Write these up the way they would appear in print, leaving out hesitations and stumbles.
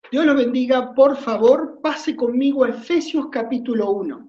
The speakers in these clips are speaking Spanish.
Dios lo bendiga, por favor, pase conmigo a Efesios capítulo 1.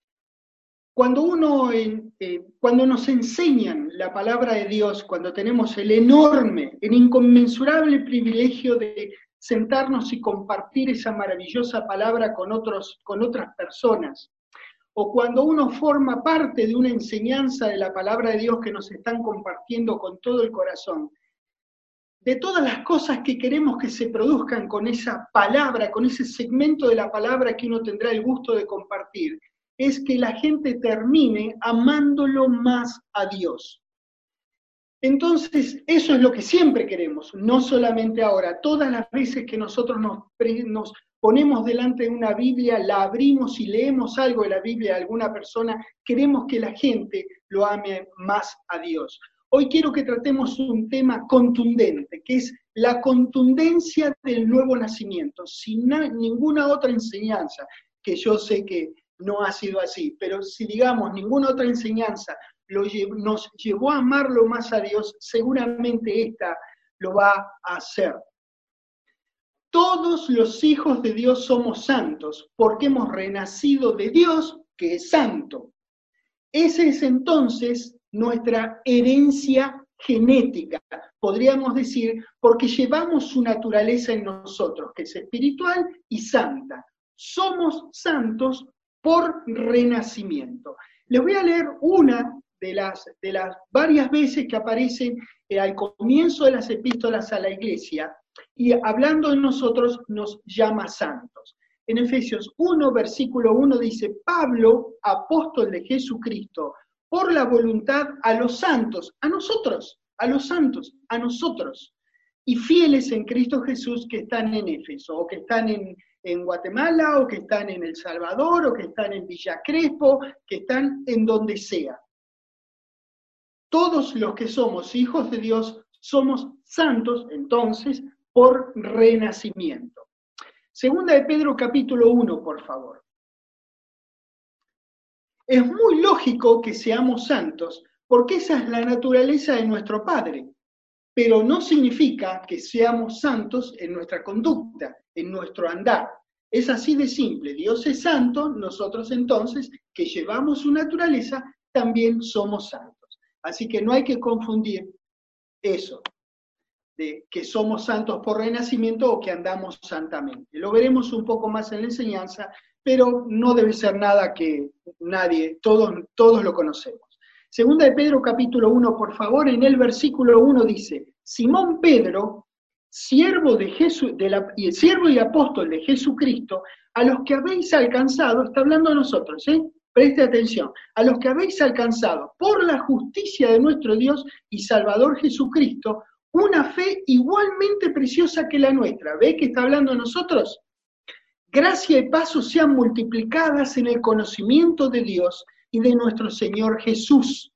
Cuando nos enseñan la palabra de Dios, cuando tenemos el enorme, el inconmensurable privilegio de sentarnos y compartir esa maravillosa palabra con otras personas, o cuando uno forma parte de una enseñanza de la palabra de Dios que nos están compartiendo con todo el corazón, de todas las cosas que queremos que se produzcan con esa palabra, con ese segmento de la palabra que uno tendrá el gusto de compartir, es que la gente termine amándolo más a Dios. Entonces, eso es lo que siempre queremos, no solamente ahora. Todas las veces que nosotros nos ponemos delante de una Biblia, la abrimos y leemos algo de la Biblia de alguna persona, queremos que la gente lo ame más a Dios. Hoy quiero que tratemos un tema contundente, que es la contundencia del nuevo nacimiento, sin ninguna otra enseñanza, que yo sé que no ha sido así, pero si digamos ninguna otra enseñanza nos llevó a amarlo más a Dios, seguramente esta lo va a hacer. Todos los hijos de Dios somos santos, porque hemos renacido de Dios, que es santo. Esa es entonces nuestra herencia genética, podríamos decir, porque llevamos su naturaleza en nosotros, que es espiritual y santa. Somos santos por renacimiento. Les voy a leer una de las varias veces que aparecen al comienzo de las epístolas a la iglesia, y hablando de nosotros nos llama santos. En Efesios 1, versículo 1 dice, Pablo, apóstol de Jesucristo, por la voluntad a los santos, a nosotros, a los santos, a nosotros, y fieles en Cristo Jesús que están en Éfeso, o que están en Guatemala, o que están en El Salvador, o que están en Villa Crespo, que están en donde sea. Todos los que somos hijos de Dios somos santos, entonces, por renacimiento. Segunda de Pedro capítulo 1, por favor. Es muy lógico que seamos santos, porque esa es la naturaleza de nuestro Padre, pero no significa que seamos santos en nuestra conducta, en nuestro andar. Es así de simple. Dios es santo, nosotros entonces, que llevamos su naturaleza, también somos santos. Así que no hay que confundir eso, de que somos santos por renacimiento o que andamos santamente. Lo veremos un poco más en la enseñanza, pero no debe ser nada que todos lo conocemos. Segunda de Pedro capítulo 1, por favor, en el versículo 1 dice, Simón Pedro, siervo y apóstol de Jesucristo, a los que habéis alcanzado, está hablando a nosotros, preste atención, a los que habéis alcanzado por la justicia de nuestro Dios y Salvador Jesucristo, una fe igualmente preciosa que la nuestra. ¿Ve que está hablando a nosotros? Gracia y paz sean multiplicadas en el conocimiento de Dios y de nuestro Señor Jesús.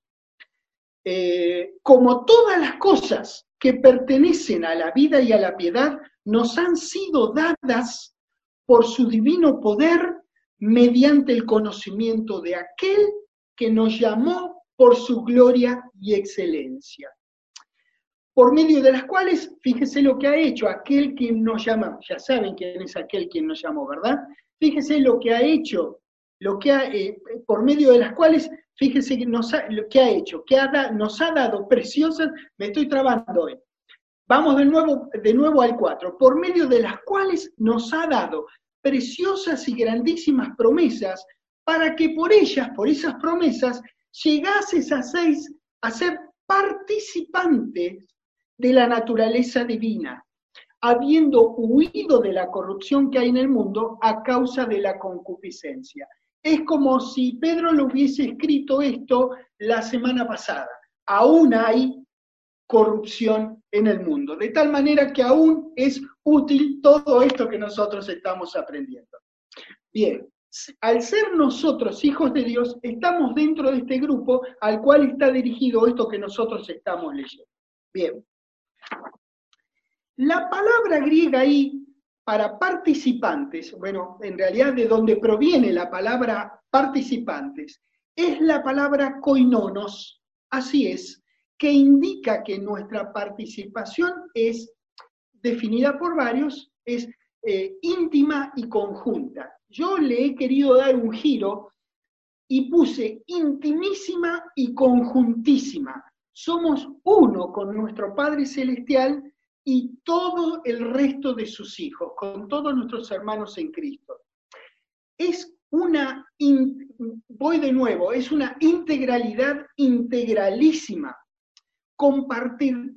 Como todas las cosas que pertenecen a la vida y a la piedad, nos han sido dadas por su divino poder mediante el conocimiento de aquel que nos llamó por su gloria y excelencia. Por medio de las cuales, fíjese lo que ha hecho aquel quien nos llama, ya saben quién es aquel quien nos llamó, ¿verdad? Fíjese lo que ha hecho, por medio de las cuales, fíjese lo que ha hecho, nos ha dado preciosas, me estoy trabando hoy. Vamos de nuevo al 4, por medio de las cuales nos ha dado preciosas y grandísimas promesas, para que por ellas, por esas promesas, llegases a ser participantes de la naturaleza divina, habiendo huido de la corrupción que hay en el mundo a causa de la concupiscencia. Es como si Pedro lo hubiese escrito esto la semana pasada. Aún hay corrupción en el mundo, de tal manera que aún es útil todo esto que nosotros estamos aprendiendo. Bien, al ser nosotros hijos de Dios, estamos dentro de este grupo al cual está dirigido esto que nosotros estamos leyendo. Bien. La palabra griega ahí para participantes, bueno, en realidad de donde proviene la palabra participantes, es la palabra koinonos, así es, que indica que nuestra participación es definida por varios, es íntima y conjunta. Yo le he querido dar un giro y puse intimísima y conjuntísima. Somos uno con nuestro Padre Celestial y todo el resto de sus hijos, con todos nuestros hermanos en Cristo. Es una, voy de nuevo, es una integralidad integralísima. Compartir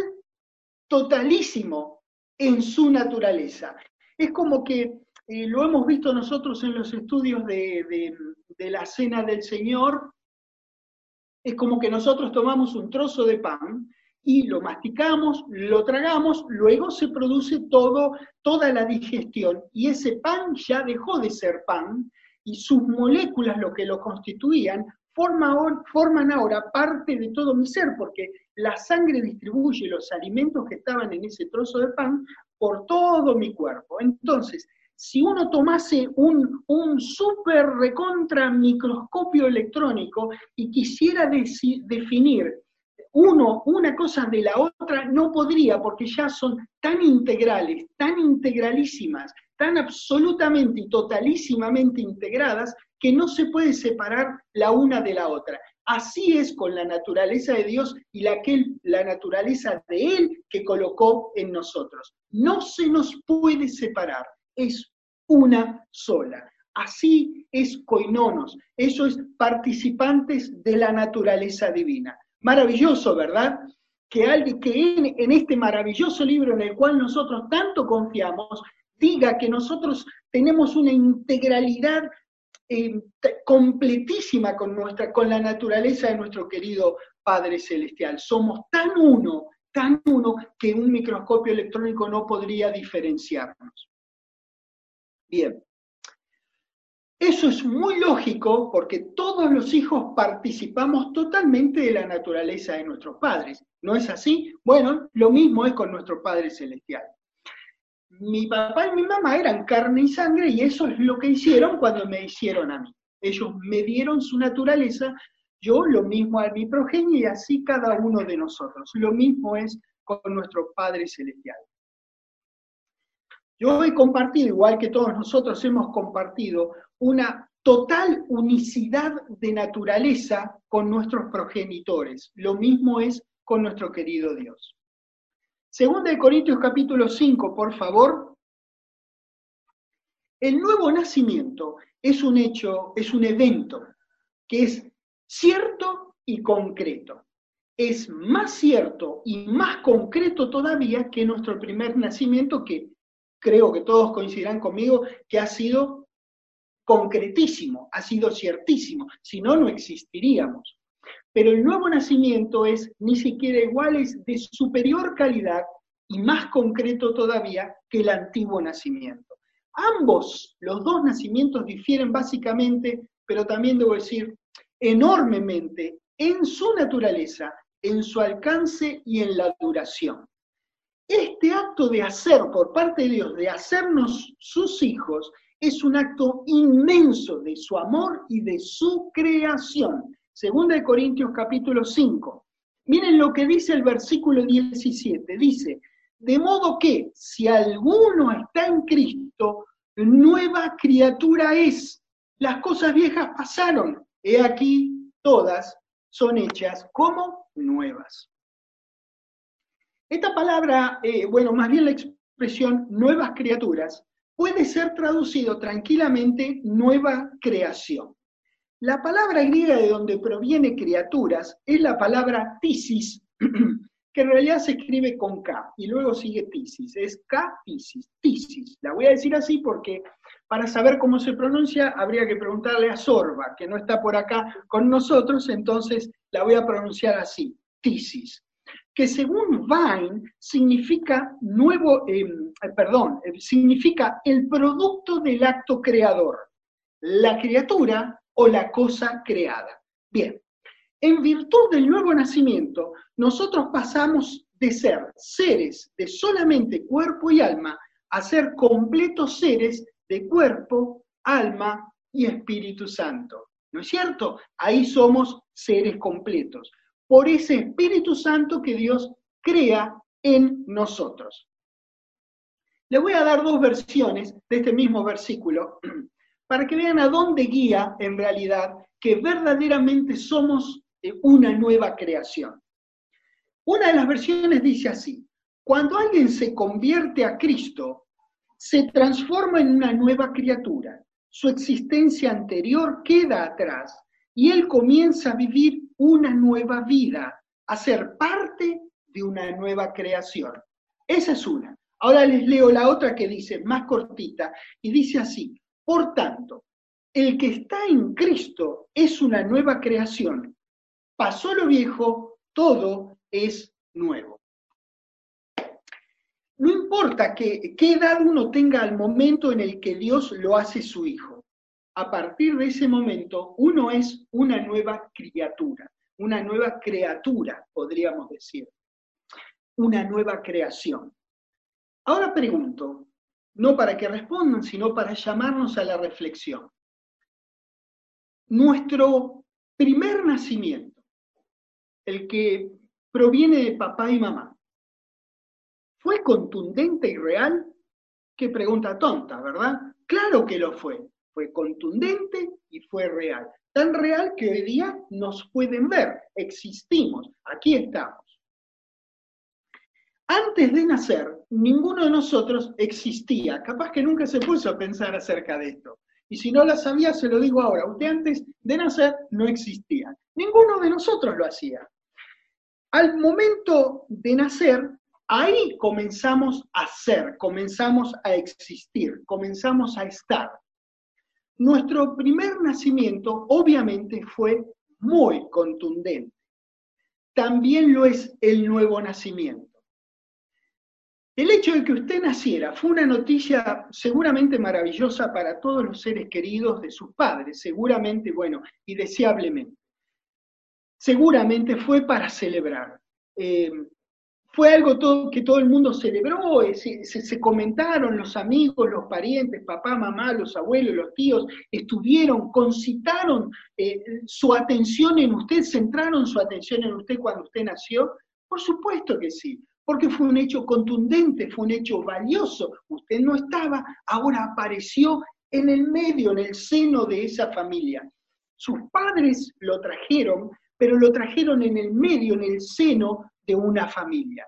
totalísimo en su naturaleza. Es como que lo hemos visto nosotros en los estudios de la Cena del Señor, es como que nosotros tomamos un trozo de pan y lo masticamos, lo tragamos, luego se produce toda la digestión y ese pan ya dejó de ser pan y sus moléculas, lo que lo constituían, forman ahora parte de todo mi ser, porque la sangre distribuye los alimentos que estaban en ese trozo de pan por todo mi cuerpo. Entonces, si uno tomase un súper recontra microscopio electrónico y quisiera definir una cosa de la otra, no podría, porque ya son tan integrales, tan integralísimas, tan absolutamente y totalísimamente integradas, que no se puede separar la una de la otra. Así es con la naturaleza de Dios y la naturaleza de Él que colocó en nosotros. No se nos puede separar, es una sola. Así es koinonos, eso es participantes de la naturaleza divina. Maravilloso, ¿verdad? Que en este maravilloso libro en el cual nosotros tanto confiamos, diga que nosotros tenemos una integralidad completísima con la naturaleza de nuestro querido Padre Celestial. Somos tan uno, que un microscopio electrónico no podría diferenciarnos. Bien. Eso es muy lógico porque todos los hijos participamos totalmente de la naturaleza de nuestros padres. ¿No es así? Bueno, lo mismo es con nuestro Padre Celestial. Mi papá y mi mamá eran carne y sangre y eso es lo que hicieron cuando me hicieron a mí. Ellos me dieron su naturaleza, yo lo mismo a mi progenie y así cada uno de nosotros. Lo mismo es con nuestro Padre Celestial. Yo he compartido, igual que todos nosotros hemos compartido, una total unicidad de naturaleza con nuestros progenitores. Lo mismo es con nuestro querido Dios. Segunda de Corintios capítulo 5, por favor. El nuevo nacimiento es un hecho, es un evento que es cierto y concreto. Es más cierto y más concreto todavía que nuestro primer nacimiento, que creo que todos coincidirán conmigo, que ha sido concretísimo, ha sido ciertísimo, si no, no existiríamos. Pero el nuevo nacimiento es ni siquiera igual, es de superior calidad y más concreto todavía que el antiguo nacimiento. Ambos, los dos nacimientos difieren básicamente, pero también debo decir, enormemente en su naturaleza, en su alcance y en la duración. Este acto de hacer por parte de Dios, de hacernos sus hijos, es un acto inmenso de su amor y de su creación. Segunda de Corintios capítulo 5. Miren lo que dice el versículo 17. Dice, de modo que si alguno está en Cristo, nueva criatura es. Las cosas viejas pasaron. He aquí, todas son hechas como nuevas. Esta palabra, más bien la expresión nuevas criaturas, puede ser traducido tranquilamente nueva creación. La palabra griega de donde proviene criaturas es la palabra tisis, que en realidad se escribe con K, y luego sigue tisis, es K-tisis, tisis. La voy a decir así porque para saber cómo se pronuncia habría que preguntarle a Sorba, que no está por acá con nosotros, entonces la voy a pronunciar así, tisis, que según Vine significa significa el producto del acto creador, la criatura o la cosa creada. Bien, en virtud del nuevo nacimiento, nosotros pasamos de ser seres de solamente cuerpo y alma a ser completos seres de cuerpo, alma y Espíritu Santo. ¿No es cierto? Ahí somos seres completos. Por ese Espíritu Santo que Dios crea en nosotros. Le voy a dar dos versiones de este mismo versículo para que vean a dónde guía en realidad que verdaderamente somos una nueva creación. Una de las versiones dice así: cuando alguien se convierte a Cristo, se transforma en una nueva criatura. Su existencia anterior queda atrás y él comienza a vivir una nueva vida, a ser parte de una nueva creación. Esa es una. Ahora les leo la otra que dice, más cortita, y dice así: por tanto, el que está en Cristo es una nueva creación. Pasó lo viejo, todo es nuevo. No importa qué edad uno tenga al momento en el que Dios lo hace su hijo. A partir de ese momento, uno es una nueva criatura, podríamos decir, una nueva creación. Ahora pregunto, no para que respondan, sino para llamarnos a la reflexión. Nuestro primer nacimiento, el que proviene de papá y mamá, ¿fue contundente y real? Qué pregunta tonta, ¿verdad? Claro que lo fue. Fue contundente y fue real. Tan real que hoy día nos pueden ver. Existimos. Aquí estamos. Antes de nacer, ninguno de nosotros existía. Capaz que nunca se puso a pensar acerca de esto. Y si no la sabía, se lo digo ahora. Usted antes de nacer no existía. Ninguno de nosotros lo hacía. Al momento de nacer, ahí comenzamos a ser, comenzamos a existir, comenzamos a estar. Nuestro primer nacimiento obviamente fue muy contundente. También lo es el nuevo nacimiento. El hecho de que usted naciera fue una noticia seguramente maravillosa para todos los seres queridos de sus padres, seguramente, bueno, y deseablemente. Seguramente fue para celebrar. Fue algo que todo el mundo celebró, se comentaron los amigos, los parientes, papá, mamá, los abuelos, los tíos, estuvieron, concitaron su atención en usted, centraron su atención en usted cuando usted nació. Por supuesto que sí, porque fue un hecho contundente, fue un hecho valioso. Usted no estaba, ahora apareció en el medio, en el seno de esa familia. Sus padres lo trajeron, pero lo trajeron en el medio, en el seno de una familia.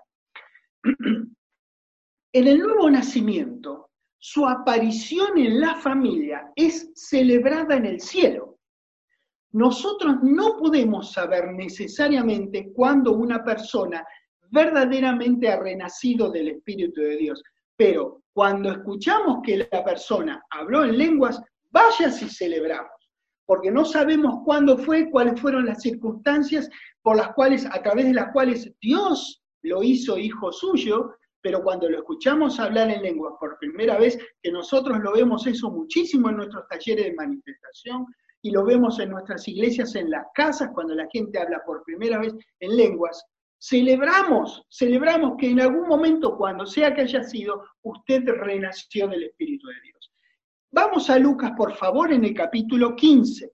En el nuevo nacimiento, su aparición en la familia es celebrada en el cielo. Nosotros no podemos saber necesariamente cuándo una persona verdaderamente ha renacido del Espíritu de Dios, pero cuando escuchamos que la persona habló en lenguas, vaya si celebramos, porque no sabemos cuándo fue, cuáles fueron las circunstancias por las cuales, a través de las cuales Dios lo hizo hijo suyo, pero cuando lo escuchamos hablar en lenguas por primera vez, que nosotros lo vemos eso muchísimo en nuestros talleres de manifestación, y lo vemos en nuestras iglesias, en las casas, cuando la gente habla por primera vez en lenguas, celebramos que en algún momento, cuando sea que haya sido, usted renació del Espíritu de Dios. Vamos a Lucas, por favor, en el capítulo 15.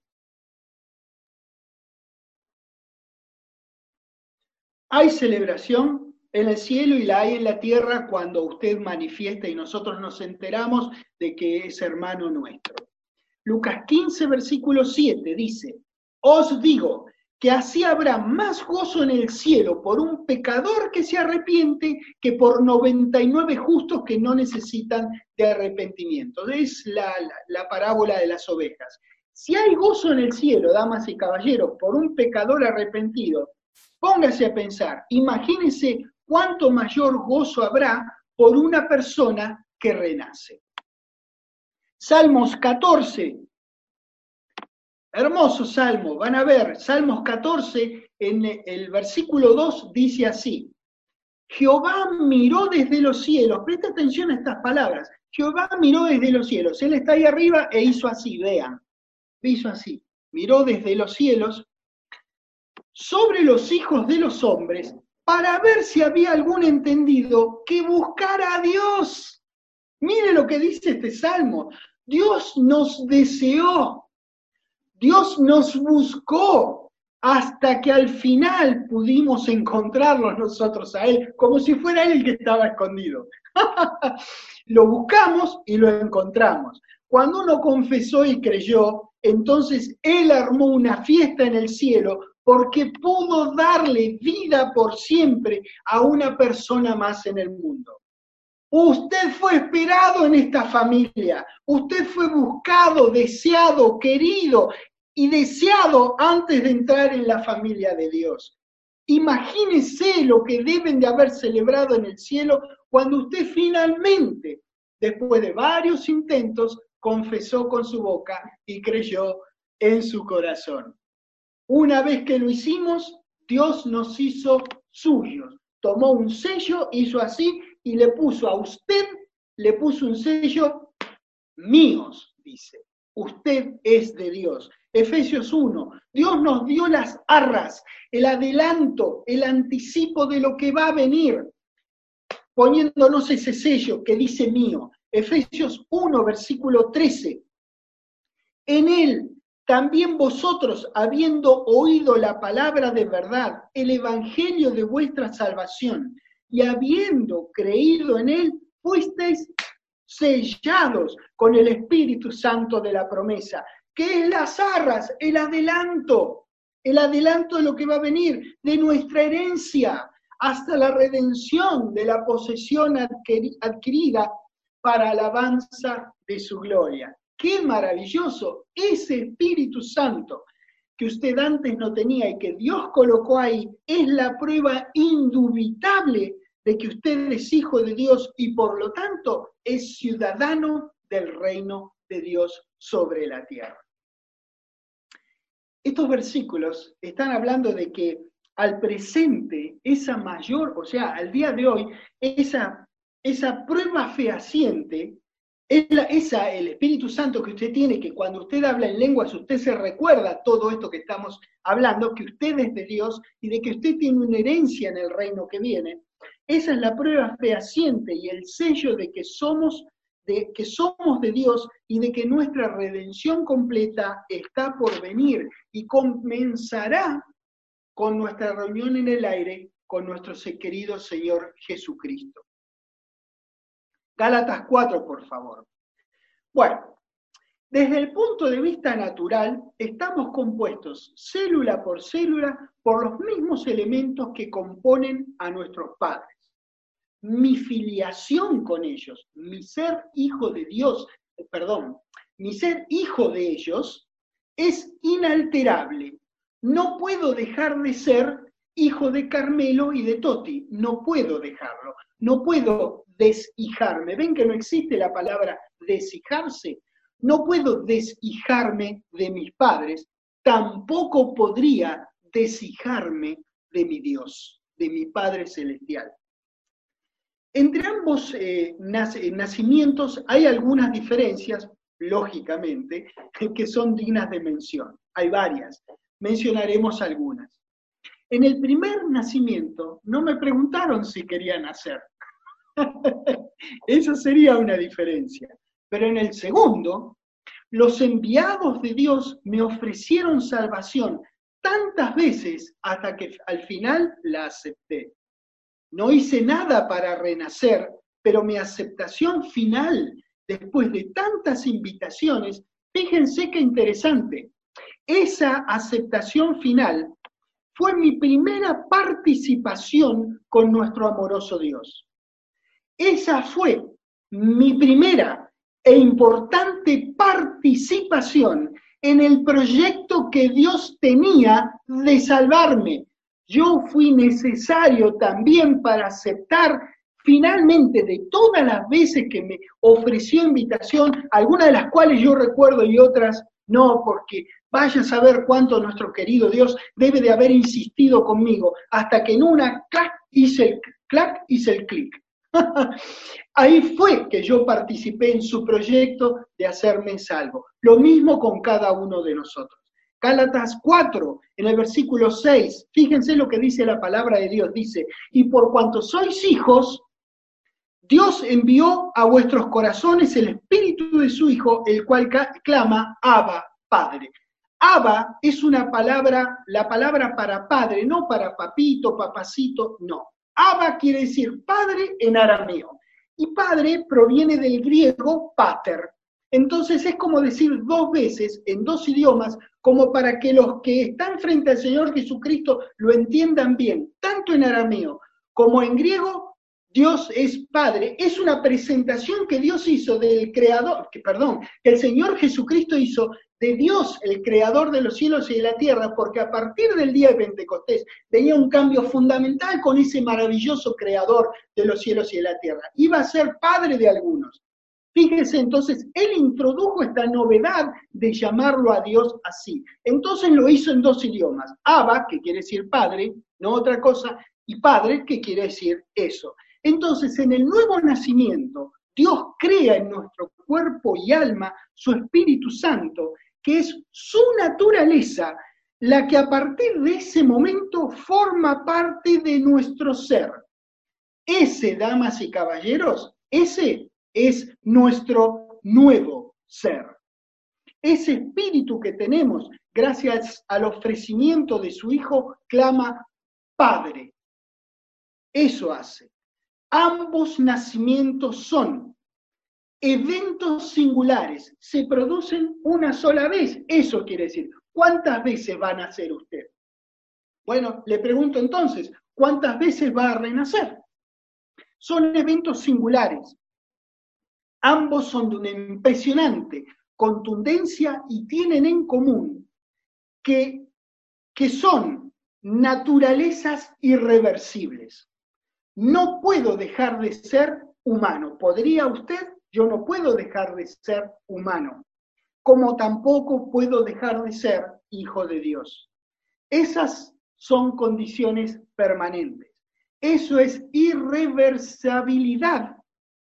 Hay celebración en el cielo y la hay en la tierra cuando usted manifiesta y nosotros nos enteramos de que es hermano nuestro. Lucas 15, versículo 7 dice: os digo que así habrá más gozo en el cielo por un pecador que se arrepiente que por 99 justos que no necesitan de arrepentimiento. Es la parábola de las ovejas. Si hay gozo en el cielo, damas y caballeros, por un pecador arrepentido, póngase a pensar, imagínense cuánto mayor gozo habrá por una persona que renace. Salmos 14. Hermoso salmo, van a ver, Salmos 14, en el versículo 2 dice así: Jehová miró desde los cielos, presta atención a estas palabras, Jehová miró desde los cielos, él está ahí arriba e hizo así, vean, hizo así, miró desde los cielos sobre los hijos de los hombres, para ver si había algún entendido que buscara a Dios. Mire lo que dice este salmo, Dios nos deseó, Dios nos buscó hasta que al final pudimos encontrarnos nosotros a Él, como si fuera Él el que estaba escondido. Lo buscamos y lo encontramos. Cuando uno confesó y creyó, entonces Él armó una fiesta en el cielo porque pudo darle vida por siempre a una persona más en el mundo. Usted fue esperado en esta familia, usted fue buscado, deseado, querido y deseado antes de entrar en la familia de Dios. Imagínese lo que deben de haber celebrado en el cielo cuando usted finalmente, después de varios intentos, confesó con su boca y creyó en su corazón. Una vez que lo hicimos, Dios nos hizo suyos. Tomó un sello, hizo así y le puso a usted, le puso un sello, míos, dice. Usted es de Dios. Efesios 1, Dios nos dio las arras, el adelanto, el anticipo de lo que va a venir, poniéndonos ese sello que dice mío. Efesios 1, versículo 13. En él también vosotros, habiendo oído la palabra de verdad, el evangelio de vuestra salvación, y habiendo creído en él, fuisteis sellados con el Espíritu Santo de la promesa, que es las arras, el adelanto de lo que va a venir, de nuestra herencia, hasta la redención de la posesión adquirida para alabanza de su gloria. ¡Qué maravilloso! Ese Espíritu Santo que usted antes no tenía y que Dios colocó ahí, es la prueba indubitable de que usted es hijo de Dios y por lo tanto es ciudadano del reino de Dios sobre la tierra. Estos versículos están hablando de que al presente, esa mayor, o sea, al día de hoy, esa prueba fehaciente, el Espíritu Santo que usted tiene, que cuando usted habla en lenguas, usted se recuerda todo esto que estamos hablando, que usted es de Dios y de que usted tiene una herencia en el reino que viene. Esa es la prueba fehaciente y el sello de que somos de Dios y de que nuestra redención completa está por venir y comenzará con nuestra reunión en el aire con nuestro querido Señor Jesucristo. Gálatas 4, por favor. Bueno, desde el punto de vista natural, estamos compuestos célula por los mismos elementos que componen a nuestros padres. Mi filiación con ellos, mi ser hijo de Dios, mi ser hijo de ellos es inalterable. No puedo dejar de ser hijo de Carmelo y de Toti, no puedo dejarlo, no puedo deshijarme. ¿Ven que no existe la palabra deshijarse? No puedo deshijarme de mis padres, tampoco podría deshijarme de mi Dios, de mi Padre Celestial. Entre ambos nacimientos hay algunas diferencias, lógicamente, que son dignas de mención. Hay varias, mencionaremos algunas. En el primer nacimiento no me preguntaron si quería nacer. Esa sería una diferencia. Pero en el segundo, los enviados de Dios me ofrecieron salvación tantas veces hasta que al final la acepté. No hice nada para renacer, pero mi aceptación final, después de tantas invitaciones, fíjense qué interesante, esa aceptación final fue mi primera participación con nuestro amoroso Dios. Esa fue mi primera e importante participación en el proyecto que Dios tenía de salvarme. Yo fui necesario también para aceptar finalmente de todas las veces que me ofreció invitación, algunas de las cuales yo recuerdo y otras no, porque vaya a saber cuánto nuestro querido Dios debe de haber insistido conmigo, hasta que en una hice el clic. Ahí fue que yo participé en su proyecto de hacerme salvo. Lo mismo con cada uno de nosotros. Gálatas 4, en el versículo 6, fíjense lo que dice la palabra de Dios, dice, y por cuanto sois hijos, Dios envió a vuestros corazones el espíritu de su Hijo, el cual clama, Abba, Padre. Abba es una palabra, la palabra para padre, no para papito, papacito, no. Abba quiere decir padre en arameo. Y padre proviene del griego pater. Entonces es como decir dos veces en dos idiomas, como para que los que están frente al Señor Jesucristo lo entiendan bien, tanto en arameo como en griego. Dios es Padre, es una presentación que Dios hizo del Creador, que el Señor Jesucristo hizo de Dios, el Creador de los cielos y de la tierra, porque a partir del día de Pentecostés venía un cambio fundamental con ese maravilloso Creador de los cielos y de la tierra. Iba a ser Padre de algunos. Fíjese, entonces, él introdujo esta novedad de llamarlo a Dios así. Entonces lo hizo en dos idiomas, Abba, que quiere decir Padre, no otra cosa, y Padre, que quiere decir eso. Entonces, en el nuevo nacimiento, Dios crea en nuestro cuerpo y alma su Espíritu Santo, que es su naturaleza, la que a partir de ese momento forma parte de nuestro ser. Ese, damas y caballeros, ese es nuestro nuevo ser. Ese espíritu que tenemos, gracias al ofrecimiento de su Hijo, clama Padre. Eso hace. Ambos nacimientos son eventos singulares, se producen una sola vez. Eso quiere decir, ¿cuántas veces va a nacer usted? Bueno, le pregunto entonces, ¿cuántas veces va a renacer? Son eventos singulares. Ambos son de una impresionante contundencia y tienen en común que son naturalezas irreversibles. No puedo dejar de ser humano. ¿Podría usted? Yo no puedo dejar de ser humano, como tampoco puedo dejar de ser hijo de Dios. Esas son condiciones permanentes. Eso es irreversibilidad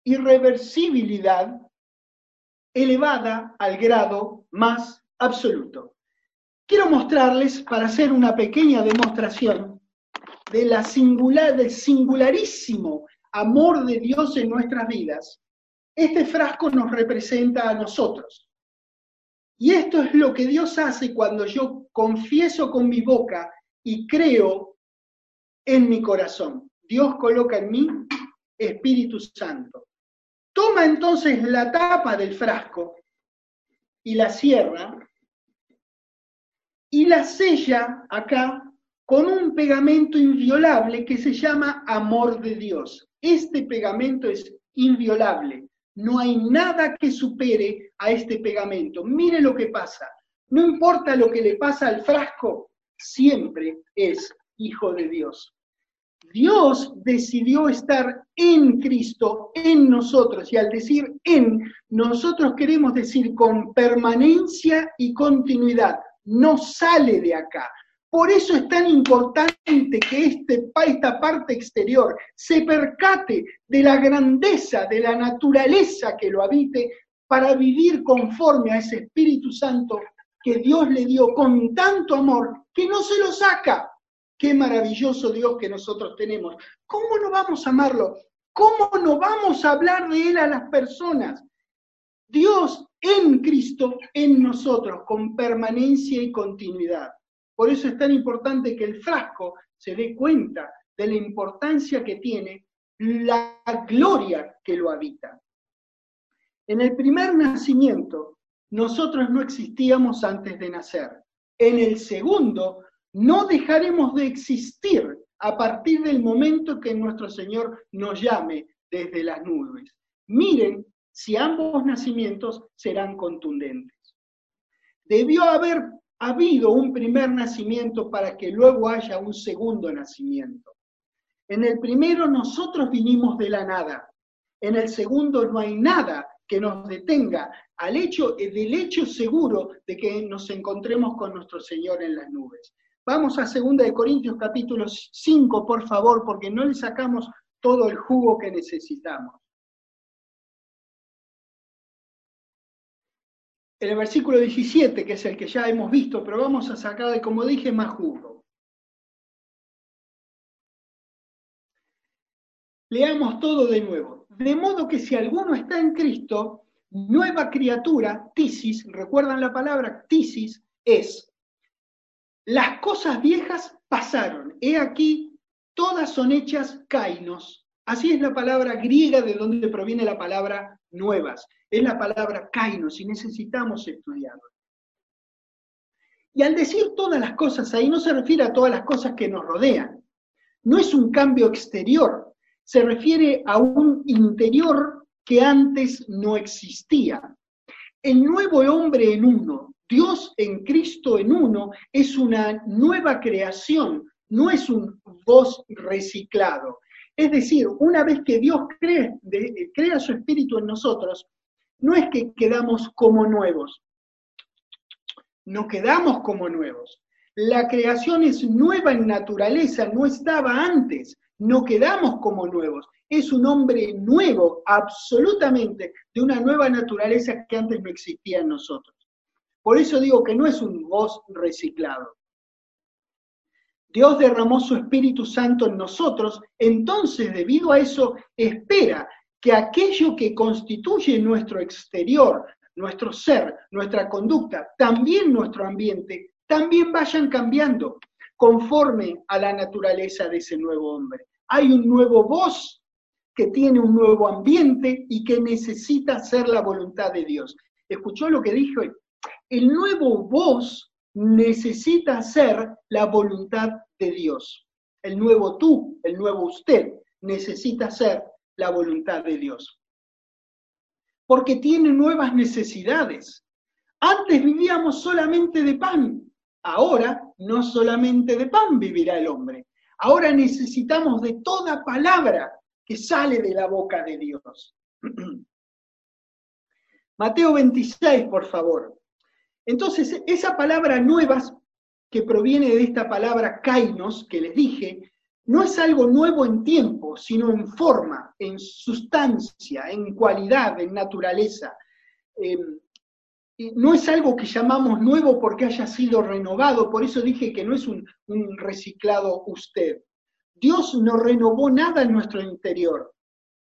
elevada al grado más absoluto. Quiero mostrarles, para hacer una pequeña demostración, del singularísimo amor de Dios en nuestras vidas. Este frasco nos representa a nosotros. Y esto es lo que Dios hace cuando yo confieso con mi boca y creo en mi corazón. Dios coloca en mí Espíritu Santo. Toma entonces la tapa del frasco y la cierra y la sella acá con un pegamento inviolable que se llama amor de Dios. Este pegamento es inviolable. No hay nada que supere a este pegamento. Mire lo que pasa. No importa lo que le pasa al frasco, siempre es hijo de Dios. Dios decidió estar en Cristo, en nosotros, y al decir en, nosotros queremos decir con permanencia y continuidad. No sale de acá. Por eso es tan importante que esta parte exterior se percate de la grandeza, de la naturaleza que lo habite, para vivir conforme a ese Espíritu Santo que Dios le dio con tanto amor que no se lo saca. Qué maravilloso Dios que nosotros tenemos. ¿Cómo no vamos a amarlo? ¿Cómo no vamos a hablar de Él a las personas? Dios en Cristo, en nosotros, con permanencia y continuidad. Por eso es tan importante que el frasco se dé cuenta de la importancia que tiene la gloria que lo habita. En el primer nacimiento, nosotros no existíamos antes de nacer. En el segundo, no dejaremos de existir a partir del momento que nuestro Señor nos llame desde las nubes. Miren si ambos nacimientos serán contundentes. Debió haber habido un primer nacimiento para que luego haya un segundo nacimiento. En el primero nosotros vinimos de la nada. En el segundo no hay nada que nos detenga del hecho seguro de que nos encontremos con nuestro Señor en las nubes. Vamos a 2 Corintios capítulo 5, por favor, porque no le sacamos todo el jugo que necesitamos. En el versículo 17, que es el que ya hemos visto, pero vamos a sacar, como dije, más jugo. Leamos todo de nuevo. De modo que si alguno está en Cristo, nueva criatura, tisis, ¿recuerdan la palabra? Tisis es: las cosas viejas pasaron, he aquí, todas son hechas kainos, Así es la palabra griega de donde proviene la palabra nuevas. Es la palabra kainos y necesitamos estudiarla. Y al decir todas las cosas ahí no se refiere a todas las cosas que nos rodean. No es un cambio exterior, se refiere a un interior que antes no existía. El nuevo hombre en uno, Dios en Cristo en uno, es una nueva creación, no es un vos reciclado. Es decir, una vez que Dios crea su espíritu en nosotros, no es que quedamos como nuevos, no quedamos como nuevos. La creación es nueva en naturaleza, no estaba antes, no quedamos como nuevos. Es un hombre nuevo, absolutamente, de una nueva naturaleza que antes no existía en nosotros. Por eso digo que no es un vos reciclado. Dios derramó su Espíritu Santo en nosotros, entonces debido a eso espera que aquello que constituye nuestro exterior, nuestro ser, nuestra conducta, también nuestro ambiente, también vayan cambiando conforme a la naturaleza de ese nuevo hombre. Hay un nuevo vos que tiene un nuevo ambiente y que necesita hacer la voluntad de Dios. ¿Escuchó lo que dijo? El nuevo vos necesita hacer la voluntad de Dios. El nuevo tú, el nuevo usted, necesita hacer la voluntad de Dios. Porque tiene nuevas necesidades. Antes vivíamos solamente de pan, ahora no solamente de pan vivirá el hombre. Ahora necesitamos de toda palabra que sale de la boca de Dios. Mateo 26, por favor. Entonces, esa palabra nuevas, que proviene de esta palabra kainos, que les dije, no es algo nuevo en tiempo, sino en forma, en sustancia, en cualidad, en naturaleza. No es algo que llamamos nuevo porque haya sido renovado, por eso dije que no es un reciclado usted. Dios no renovó nada en nuestro interior.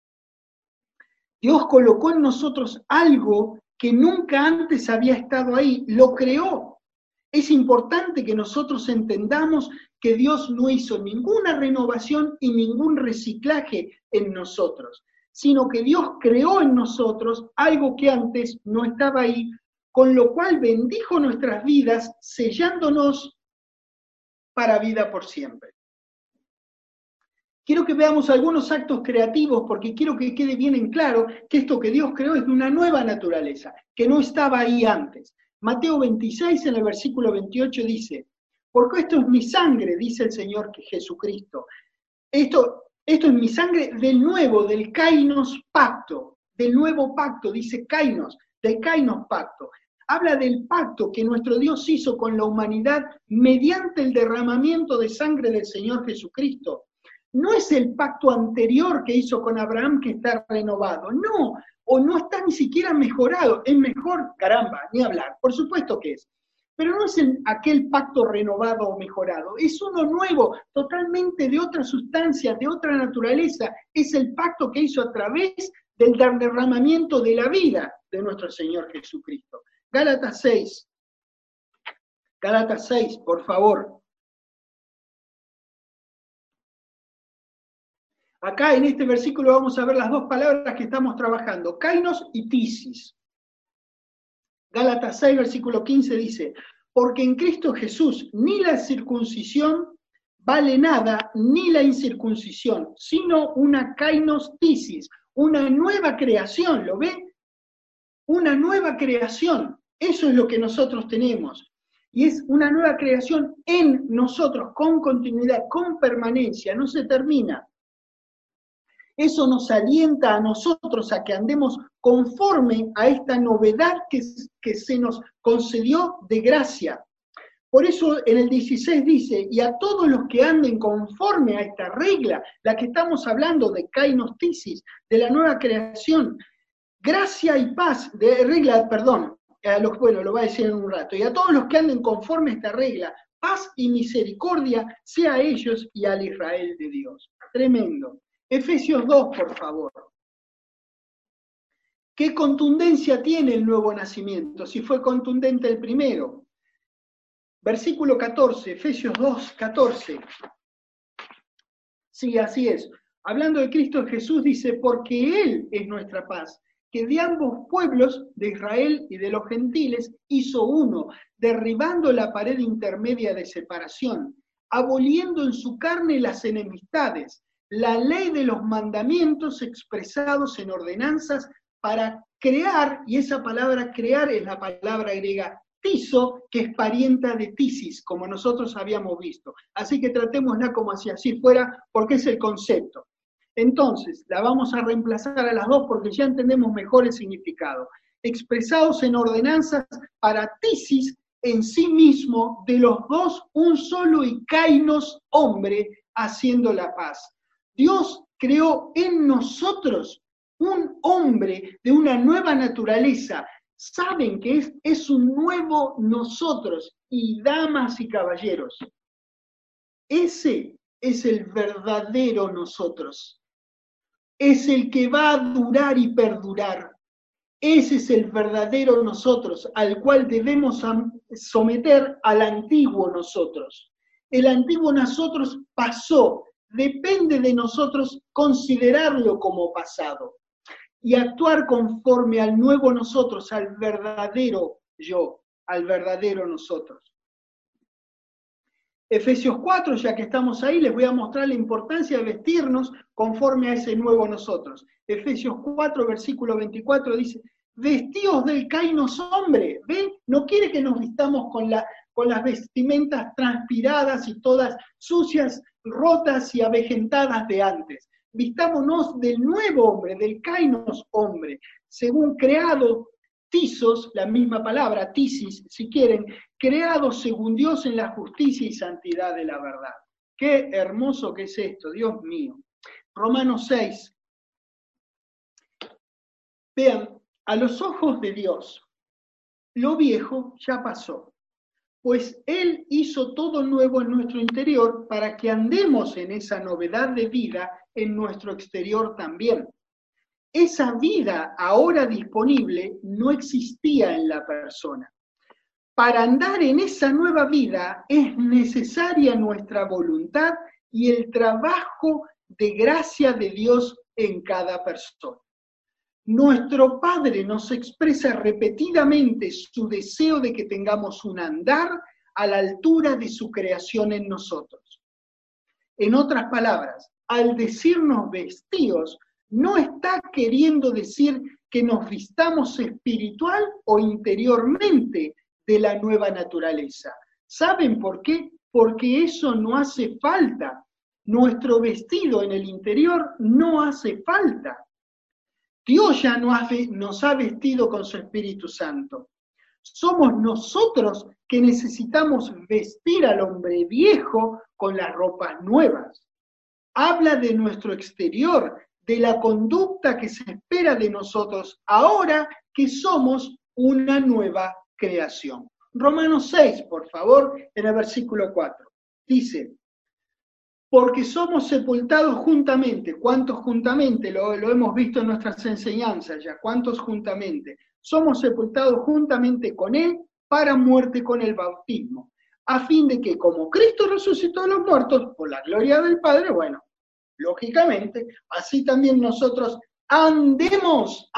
Dios colocó en nosotros algo que nunca antes había estado ahí, lo creó. Es importante que nosotros entendamos que Dios no hizo ninguna renovación y ningún reciclaje en nosotros, sino que Dios creó en nosotros algo que antes no estaba ahí, con lo cual bendijo nuestras vidas, sellándonos para vida por siempre. Quiero que veamos algunos actos creativos porque quiero que quede bien en claro que esto que Dios creó es de una nueva naturaleza, que no estaba ahí antes. Mateo 26 en el versículo 28 dice, porque esto es mi sangre, dice el Señor Jesucristo. Esto es mi sangre del nuevo, del kainos pacto, del nuevo pacto, dice kainos, del kainos pacto. Habla del pacto que nuestro Dios hizo con la humanidad mediante el derramamiento de sangre del Señor Jesucristo. No es el pacto anterior que hizo con Abraham que está renovado, no, o no está ni siquiera mejorado, es mejor, caramba, ni hablar, por supuesto que es, pero no es aquel pacto renovado o mejorado, es uno nuevo, totalmente de otra sustancia, de otra naturaleza, es el pacto que hizo a través del derramamiento de la vida de nuestro Señor Jesucristo. Gálatas 6, por favor. Acá en este versículo vamos a ver las dos palabras que estamos trabajando, kainos y tisis. Gálatas 6, versículo 15 dice, porque en Cristo Jesús ni la circuncisión vale nada, ni la incircuncisión, sino una kainos tisis, una nueva creación, ¿lo ven? Una nueva creación, eso es lo que nosotros tenemos. Y es una nueva creación en nosotros, con continuidad, con permanencia, no se termina. Eso nos alienta a nosotros a que andemos conforme a esta novedad que se nos concedió de gracia. Por eso en el 16 dice, y a todos los que anden conforme a esta regla, la que estamos hablando de kainos tisis, de la nueva creación, gracia y paz, lo va a decir en un rato, y a todos los que anden conforme a esta regla, paz y misericordia sea a ellos y al Israel de Dios. Tremendo. Efesios 2, por favor. ¿Qué contundencia tiene el nuevo nacimiento? Si fue contundente el primero. Versículo 14, Efesios 2, 14. Sí, así es. Hablando de Cristo Jesús, dice, porque Él es nuestra paz, que de ambos pueblos, de Israel y de los gentiles, hizo uno, derribando la pared intermedia de separación, aboliendo en su carne las enemistades, la ley de los mandamientos expresados en ordenanzas para crear, y esa palabra crear es la palabra griega tiso, que es parienta de tisis, como nosotros habíamos visto. Así que tratémosla como si así fuera, porque es el concepto. Entonces, la vamos a reemplazar a las dos porque ya entendemos mejor el significado. Expresados en ordenanzas para tisis en sí mismo, de los dos un solo y kainos hombre haciendo la paz. Dios creó en nosotros un hombre de una nueva naturaleza. Saben que es un nuevo nosotros, y damas y caballeros, ese es el verdadero nosotros. Es el que va a durar y perdurar. Ese es el verdadero nosotros, al cual debemos someter al antiguo nosotros. El antiguo nosotros pasó, depende de nosotros considerarlo como pasado y actuar conforme al nuevo nosotros, al verdadero yo, al verdadero nosotros. Efesios 4, ya que estamos ahí, les voy a mostrar la importancia de vestirnos conforme a ese nuevo nosotros. Efesios 4, versículo 24 dice, vestíos del kainos hombre, ¿ven? No quiere que nos vistamos con las vestimentas transpiradas y todas sucias, rotas y avejentadas de antes. Vistámonos del nuevo hombre, del kainos hombre, según creado, tisos, la misma palabra, tisis, si quieren, creados según Dios en la justicia y santidad de la verdad. Qué hermoso que es esto, Dios mío. Romanos 6. Vean, a los ojos de Dios, lo viejo ya pasó, pues Él hizo todo nuevo en nuestro interior para que andemos en esa novedad de vida en nuestro exterior también. Esa vida ahora disponible no existía en la persona. Para andar en esa nueva vida es necesaria nuestra voluntad y el trabajo de gracia de Dios en cada persona. Nuestro Padre nos expresa repetidamente su deseo de que tengamos un andar a la altura de su creación en nosotros. En otras palabras, al decirnos vestidos, no está queriendo decir que nos vistamos espiritual o interiormente de la nueva naturaleza. ¿Saben por qué? Porque eso no hace falta. Nuestro vestido en el interior no hace falta. Dios ya nos ha vestido con su Espíritu Santo. Somos nosotros que necesitamos vestir al hombre viejo con las ropas nuevas. Habla de nuestro exterior, de la conducta que se espera de nosotros ahora que somos una nueva creación. Romanos 6, por favor, en el versículo 4. Dice, porque somos sepultados juntamente. ¿Cuántos juntamente? Lo hemos visto en nuestras enseñanzas ya. ¿Cuántos juntamente? Somos sepultados juntamente con Él para muerte con el bautismo, a fin de que como Cristo resucitó de los muertos, por la gloria del Padre, bueno, lógicamente, así también nosotros andemos.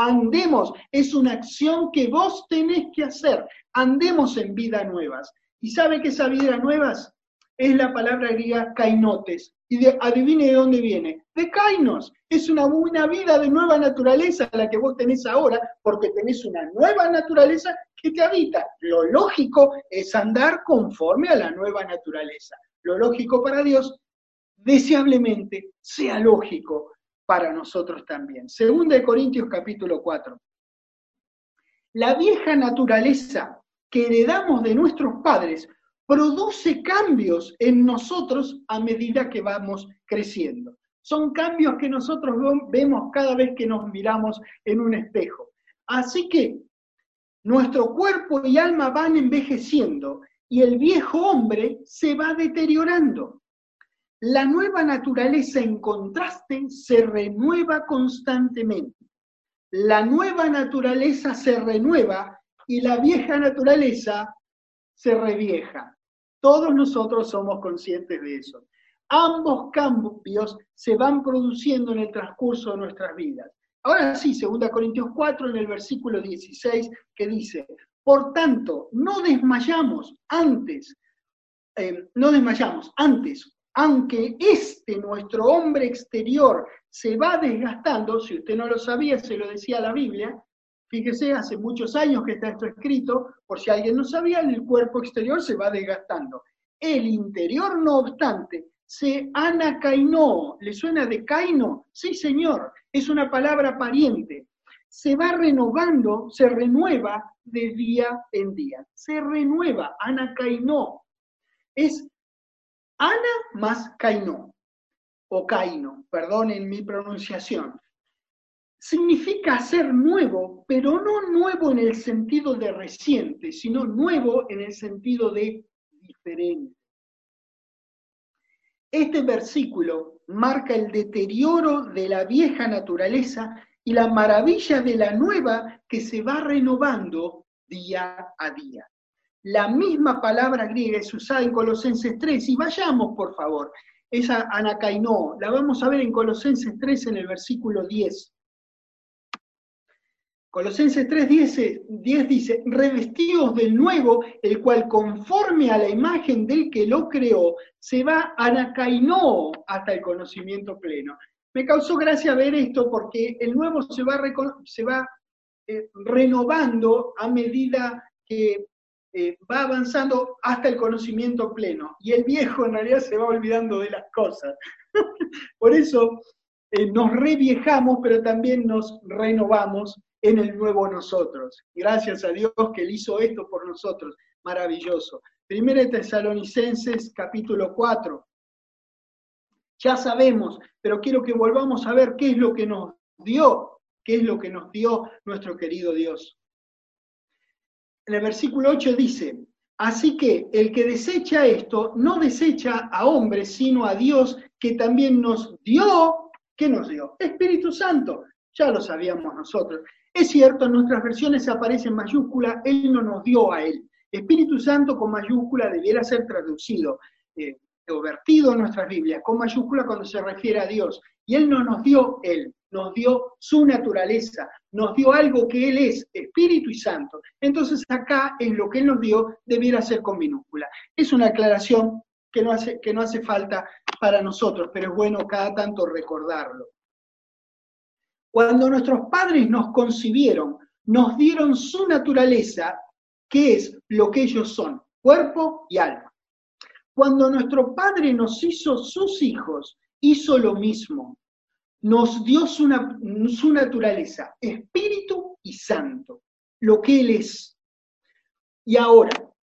Es una acción que vos tenés que hacer. Andemos en vida nuevas. ¿Y sabe que esa vida nuevas es la palabra griega kainotes? Y adivine de dónde viene. De kainos. Es una buena vida de nueva naturaleza la que vos tenés ahora, porque tenés una nueva naturaleza que te habita. Lo lógico es andar conforme a la nueva naturaleza. Lo lógico para Dios deseablemente sea lógico para nosotros también. Segunda de Corintios capítulo 4. La vieja naturaleza que heredamos de nuestros padres produce cambios en nosotros a medida que vamos creciendo. Son cambios que nosotros vemos cada vez que nos miramos en un espejo. Así que nuestro cuerpo y alma van envejeciendo y el viejo hombre se va deteriorando. La nueva naturaleza, en contraste, se renueva constantemente. La nueva naturaleza se renueva y la vieja naturaleza se revieja. Todos nosotros somos conscientes de eso. Ambos cambios se van produciendo en el transcurso de nuestras vidas. Ahora sí, 2 Corintios 4, en el versículo 16, que dice, por tanto, no desmayamos antes, aunque nuestro hombre exterior se va desgastando, si usted no lo sabía, se lo decía la Biblia, fíjese, hace muchos años que está esto escrito, por si alguien no sabía, el cuerpo exterior se va desgastando. El interior, no obstante, se anacainó. ¿Le suena de caino? Sí, señor, es una palabra pariente. Se va renovando, se renueva de día en día. Se renueva, anacainó. Es ana más cainó, o caino, perdonen mi pronunciación. Significa ser nuevo, pero no nuevo en el sentido de reciente, sino nuevo en el sentido de diferente. Este versículo marca el deterioro de la vieja naturaleza y la maravilla de la nueva que se va renovando día a día. La misma palabra griega es usada en Colosenses 3, y vayamos por favor, esa anakainó, la vamos a ver en Colosenses 3 en el versículo 10. Colosenses 3:10 dice, revestidos del nuevo, el cual conforme a la imagen del que lo creó, se va anakainó hasta el conocimiento pleno. Me causó gracia ver esto porque el nuevo se va renovando a medida que va avanzando hasta el conocimiento pleno, y el viejo en realidad se va olvidando de las cosas. Por eso nos reviejamos, pero también nos renovamos en el nuevo nosotros. Gracias a Dios que Él hizo esto por nosotros. Maravilloso. 1 Tesalonicenses capítulo 4. Ya sabemos, pero quiero que volvamos a ver qué es lo que nos dio, nuestro querido Dios. En el versículo 8 dice, así que el que desecha esto, no desecha a hombres, sino a Dios, que también nos dio, ¿qué nos dio? Espíritu Santo. Ya lo sabíamos nosotros. Es cierto, en nuestras versiones aparece en mayúscula, Él no nos dio a Él. Espíritu Santo con mayúscula debiera ser traducido o vertido en nuestras Biblias, con mayúscula cuando se refiere a Dios. Y Él no nos dio Él, nos dio su naturaleza, nos dio algo que Él es, Espíritu y Santo. Entonces acá en lo que Él nos dio debiera ser con minúscula. Es una aclaración que no hace falta para nosotros, pero es bueno cada tanto recordarlo. Cuando nuestros padres nos concibieron, nos dieron su naturaleza, que es lo que ellos son, cuerpo y alma. Cuando nuestro Padre nos hizo sus hijos, hizo lo mismo. Nos dio su naturaleza, espíritu y santo, lo que Él es. Y ahora,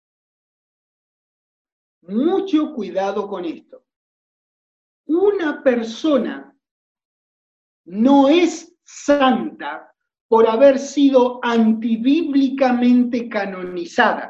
mucho cuidado con esto. Una persona no es santa por haber sido antibíblicamente canonizada.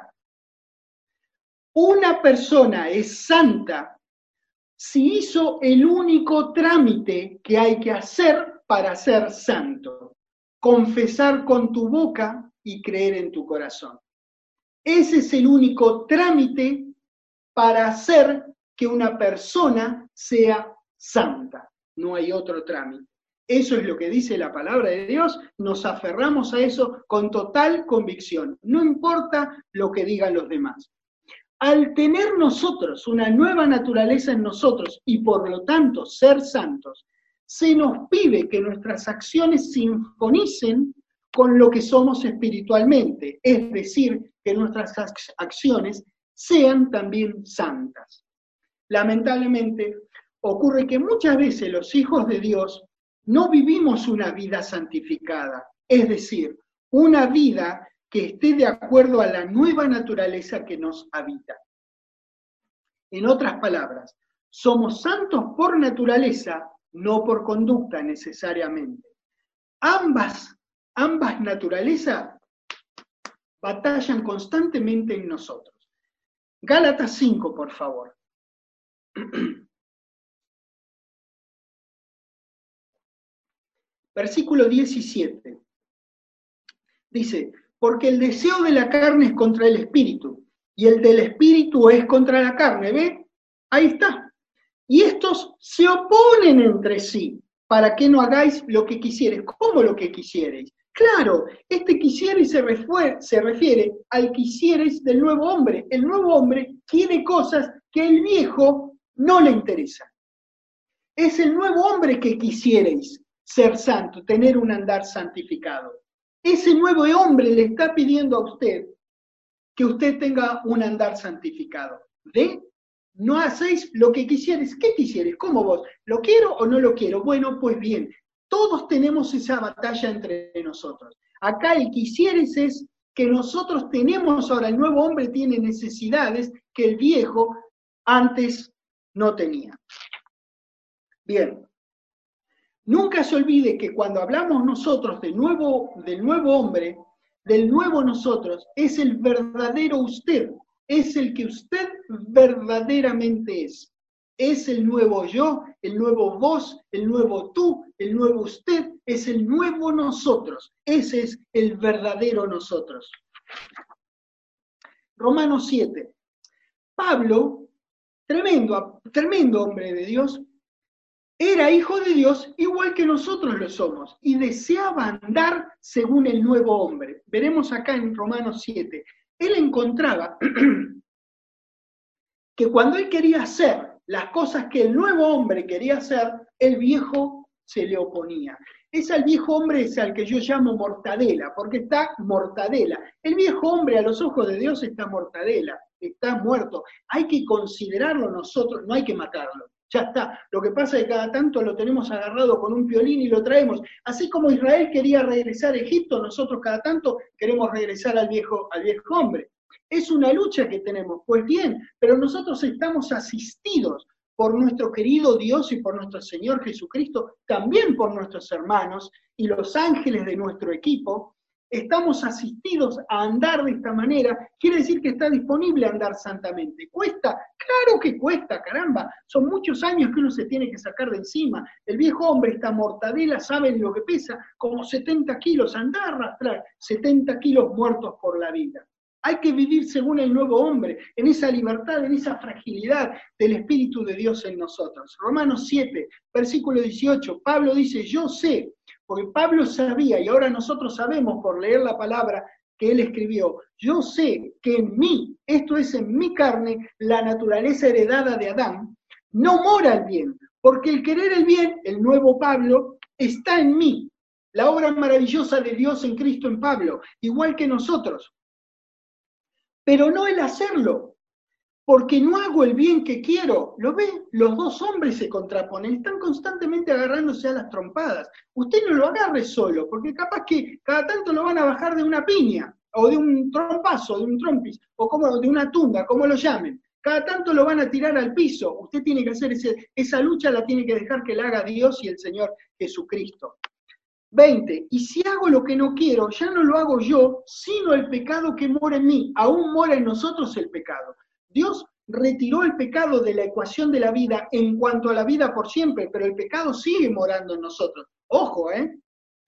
Una persona es santa si hizo el único trámite que hay que hacer para ser santo: confesar con tu boca y creer en tu corazón. Ese es el único trámite para hacer que una persona sea santa. No hay otro trámite. Eso es lo que dice la palabra de Dios, nos aferramos a eso con total convicción, no importa lo que digan los demás. Al tener nosotros una nueva naturaleza en nosotros y por lo tanto ser santos, se nos pide que nuestras acciones sinfonicen con lo que somos espiritualmente, es decir, que nuestras acciones sean también santas. Lamentablemente, ocurre que muchas veces los hijos de Dios no vivimos una vida santificada, es decir, una vida que esté de acuerdo a la nueva naturaleza que nos habita. En otras palabras, somos santos por naturaleza, no por conducta necesariamente. Ambas naturalezas batallan constantemente en nosotros. Gálatas 5, por favor. Versículo 17. Dice, porque el deseo de la carne es contra el espíritu, y el del espíritu es contra la carne. ¿Ve? Ahí está. Y estos se oponen entre sí, para que no hagáis lo que quisierais. ¿Cómo lo que quisierais? Claro, este quisierais se refiere al quisierais del nuevo hombre. El nuevo hombre tiene cosas que el viejo no le interesan. Es el nuevo hombre que quisierais ser santo, tener un andar santificado. Ese nuevo hombre le está pidiendo a usted que usted tenga un andar santificado. ¿Ve? No hacéis lo que quisierais. ¿Qué quisierais? ¿Cómo vos? ¿Lo quiero o no lo quiero? Bueno, pues bien, todos tenemos esa batalla entre nosotros. Acá el quisierais es que nosotros tenemos ahora, el nuevo hombre tiene necesidades que el viejo antes no tenía. Bien, nunca se olvide que cuando hablamos nosotros del nuevo hombre, del nuevo nosotros, es el verdadero usted, es el que usted verdaderamente es. Es el nuevo yo, el nuevo vos, el nuevo tú, el nuevo usted, es el nuevo nosotros. Ese es el verdadero nosotros. Romanos 7. Pablo, tremendo hombre de Dios, era hijo de Dios igual que nosotros lo somos y deseaba andar según el nuevo hombre. Veremos acá en Romanos 7. Él encontraba que cuando él quería hacer las cosas que el nuevo hombre quería hacer, el viejo se le oponía. Es al viejo hombre, es al que yo llamo mortadela, porque está mortadela. El viejo hombre a los ojos de Dios está mortadela, está muerto. Hay que considerarlo nosotros, no hay que matarlo. Ya está. Lo que pasa es que cada tanto lo tenemos agarrado con un violín y lo traemos. Así como Israel quería regresar a Egipto, nosotros cada tanto queremos regresar al viejo hombre. Es una lucha que tenemos, pues bien, pero nosotros estamos asistidos por nuestro querido Dios y por nuestro Señor Jesucristo, también por nuestros hermanos y los ángeles de nuestro equipo. Estamos asistidos a andar de esta manera, quiere decir que está disponible andar santamente. ¿Cuesta? Claro que cuesta, caramba. Son muchos años que uno se tiene que sacar de encima. El viejo hombre, esta mortadela, saben lo que pesa, como 70 kilos, andar a arrastrar 70 kilos muertos por la vida. Hay que vivir según el nuevo hombre, en esa libertad, en esa fragilidad del Espíritu de Dios en nosotros. Romanos 7, versículo 18, Pablo dice, yo sé, porque Pablo sabía, y ahora nosotros sabemos por leer la palabra que él escribió, yo sé que en mí, esto es en mi carne, la naturaleza heredada de Adán, no mora el bien, porque el querer el bien, el nuevo Pablo, está en mí. La obra maravillosa de Dios en Cristo en Pablo, igual que nosotros. Pero no el hacerlo, porque no hago el bien que quiero. ¿Lo ven? Los dos hombres se contraponen, están constantemente agarrándose a las trompadas. Usted no lo agarre solo, porque capaz que cada tanto lo van a bajar de una piña, o de un trompazo, de un trompis, o como de una tunda, como lo llamen. Cada tanto lo van a tirar al piso. Usted tiene que hacer esa lucha, la tiene que dejar que la haga Dios y el Señor Jesucristo. 20. Y si hago lo que no quiero, ya no lo hago yo, sino el pecado que mora en mí. Aún mora en nosotros el pecado. Dios retiró el pecado de la ecuación de la vida en cuanto a la vida por siempre, pero el pecado sigue morando en nosotros. Ojo, ¿eh?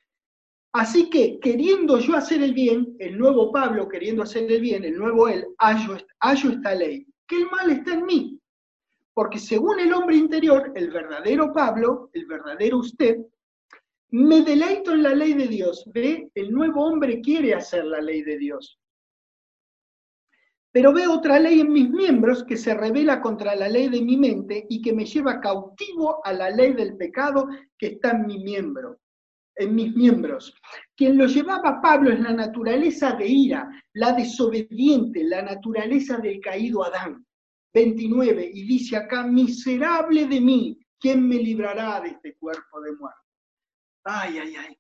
Así que, queriendo yo hacer el bien, el nuevo Pablo queriendo hacer el bien, el nuevo él, hallo esta ley, que el mal está en mí. Porque según el hombre interior, el verdadero Pablo, el verdadero usted, me deleito en la ley de Dios. ¿Ve? El nuevo hombre quiere hacer la ley de Dios. Pero ve otra ley en mis miembros que se revela contra la ley de mi mente y que me lleva cautivo a la ley del pecado que está en mi miembro, en mis miembros. Quien lo llevaba Pablo es la naturaleza de ira, la desobediente, la naturaleza del caído Adán. 29, y dice acá, miserable de mí, ¿quién me librará de este cuerpo de muerte? Ay, ay, ay.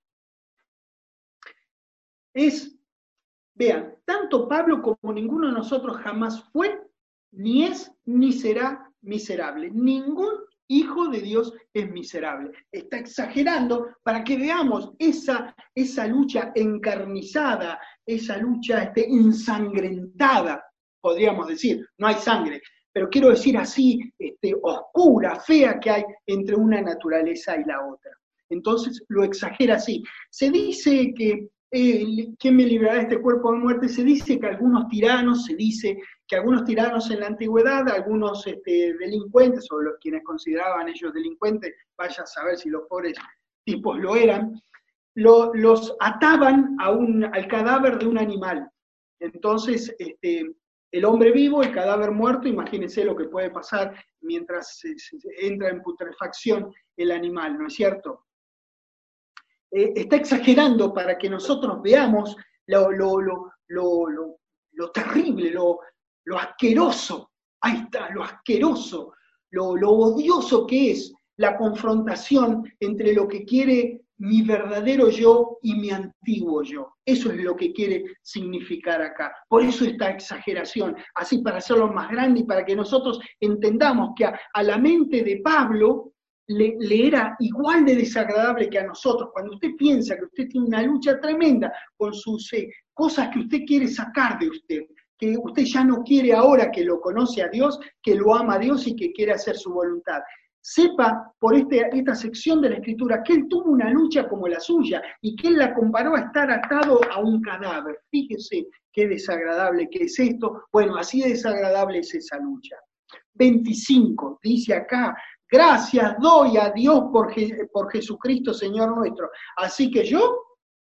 Vean, tanto Pablo como ninguno de nosotros jamás fue, ni es, ni será miserable. Ningún hijo de Dios es miserable. Está exagerando para que veamos esa lucha encarnizada, esa lucha ensangrentada, podríamos decir. No hay sangre, pero quiero decir así, oscura, fea que hay entre una naturaleza y la otra. Entonces lo exagera así. Se dice que ¿quién me librará de este cuerpo de muerte? Se dice que algunos tiranos en la antigüedad, algunos delincuentes, o los quienes consideraban ellos delincuentes, vaya a saber si los pobres tipos lo eran, los ataban al cadáver de un animal. Entonces, el hombre vivo, el cadáver muerto, imagínense lo que puede pasar mientras se entra en putrefacción el animal, ¿no es cierto? Está exagerando para que nosotros veamos lo terrible, lo asqueroso, ahí está, lo asqueroso, lo odioso que es la confrontación entre lo que quiere mi verdadero yo y mi antiguo yo. Eso es lo que quiere significar acá. Por eso esta exageración, así para hacerlo más grande y para que nosotros entendamos que a la mente de Pablo le era igual de desagradable que a nosotros. Cuando usted piensa que usted tiene una lucha tremenda con sus cosas que usted quiere sacar de usted, que usted ya no quiere ahora que lo conoce a Dios, que lo ama a Dios y que quiere hacer su voluntad. Sepa por esta sección de la Escritura que él tuvo una lucha como la suya y que él la comparó a estar atado a un cadáver. Fíjese qué desagradable que es esto. Bueno, así de desagradable es esa lucha. 25, dice acá, gracias doy a Dios por Jesucristo Señor nuestro. Así que yo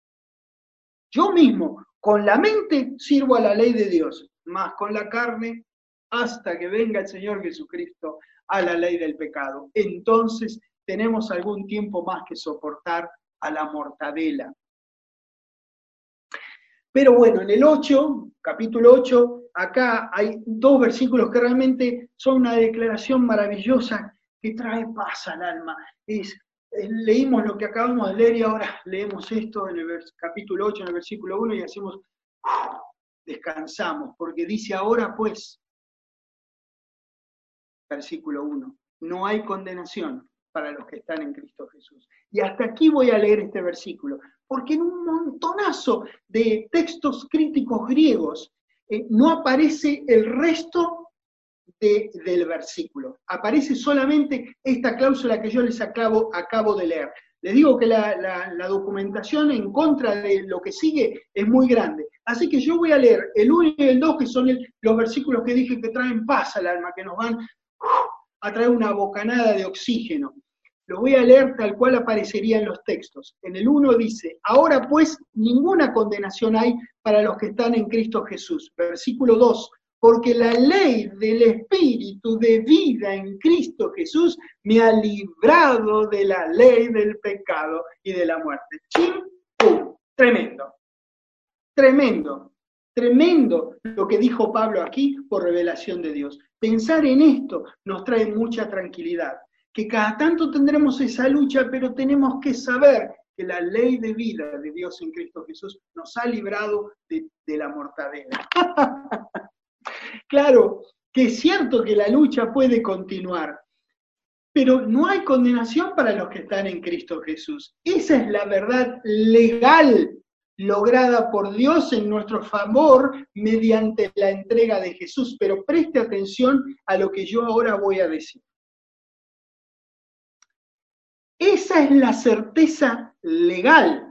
mismo, con la mente sirvo a la ley de Dios, más con la carne, hasta que venga el Señor Jesucristo a la ley del pecado. Entonces tenemos algún tiempo más que soportar a la mortadela. Pero bueno, en el 8, capítulo 8, acá hay 2 versículos que realmente son una declaración maravillosa que trae paz al alma. Leímos lo que acabamos de leer y ahora leemos esto en el capítulo 8, en el versículo 1 y hacemos, descansamos, porque dice ahora pues, versículo 1, no hay condenación para los que están en Cristo Jesús. Y hasta aquí voy a leer este versículo, porque en un montonazo de textos críticos griegos no aparece el resto del versículo. Aparece solamente esta cláusula que yo les acabo de leer. Les digo que la documentación en contra de lo que sigue es muy grande. Así que yo voy a leer el 1 y el 2, que son los versículos que dije que traen paz al alma, que nos van a traer una bocanada de oxígeno. Lo voy a leer tal cual aparecería en los textos. En el 1 dice, ahora pues ninguna condenación hay para los que están en Cristo Jesús. Versículo 2, porque la ley del Espíritu de vida en Cristo Jesús me ha librado de la ley del pecado y de la muerte. ¡Chim! ¡Pum! Tremendo. Tremendo. Tremendo lo que dijo Pablo aquí por revelación de Dios. Pensar en esto nos trae mucha tranquilidad. Que cada tanto tendremos esa lucha, pero tenemos que saber que la ley de vida de Dios en Cristo Jesús nos ha librado de la mortadela. Claro, que es cierto que la lucha puede continuar, pero no hay condenación para los que están en Cristo Jesús. Esa es la verdad legal lograda por Dios en nuestro favor mediante la entrega de Jesús. Pero preste atención a lo que yo ahora voy a decir. Esa es la certeza legal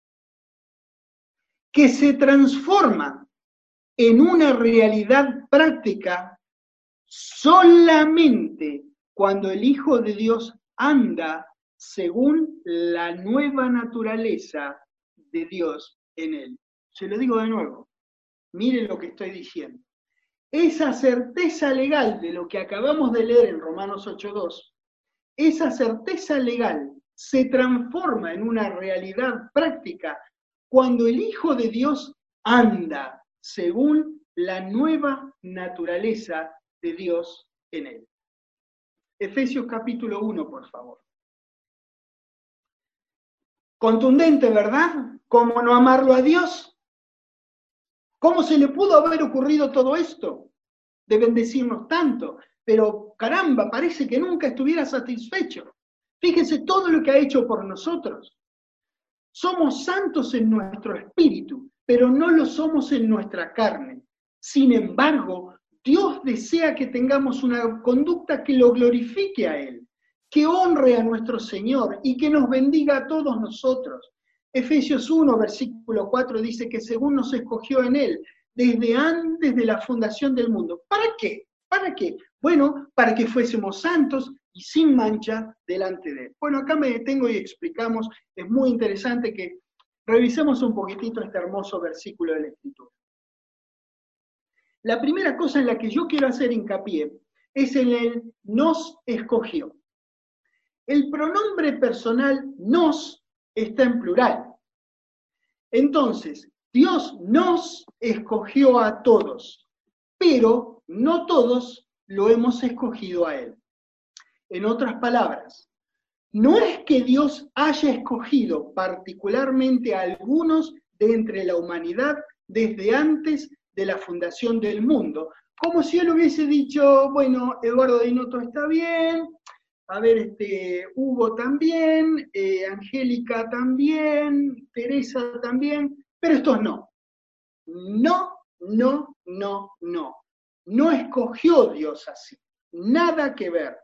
que se transforma en una realidad práctica solamente cuando el Hijo de Dios anda según la nueva naturaleza de Dios en él. Se lo digo de nuevo, miren lo que estoy diciendo. Esa certeza legal de lo que acabamos de leer en Romanos 8:2, esa certeza legal se transforma en una realidad práctica cuando el Hijo de Dios anda según la nueva naturaleza de Dios en él. Efesios capítulo 1, por favor. Contundente, ¿verdad? ¿Cómo no amarlo a Dios? ¿Cómo se le pudo haber ocurrido todo esto? De bendecirnos tanto, pero caramba, parece que nunca estuviera satisfecho. Fíjense todo lo que ha hecho por nosotros. Somos santos en nuestro espíritu, pero no lo somos en nuestra carne. Sin embargo, Dios desea que tengamos una conducta que lo glorifique a Él, que honre a nuestro Señor y que nos bendiga a todos nosotros. Efesios 1, versículo 4 dice que según nos escogió en Él, desde antes de la fundación del mundo. ¿Para qué? ¿Para qué? Bueno, para que fuésemos santos y sin mancha delante de Él. Bueno, acá me detengo y explicamos, es muy interesante que revisemos un poquitito este hermoso versículo de la Escritura. La primera cosa en la que yo quiero hacer hincapié es en el nos escogió. El pronombre personal nos está en plural. Entonces, Dios nos escogió a todos, pero no todos lo hemos escogido a Él. En otras palabras, no es que Dios haya escogido particularmente a algunos de entre la humanidad desde antes de la fundación del mundo, como si Él hubiese dicho, bueno, Eduardo de Noto está bien, a ver, Hugo también, Angélica también, Teresa también, pero estos no. No, no, no, no. No escogió Dios así. Nada que ver.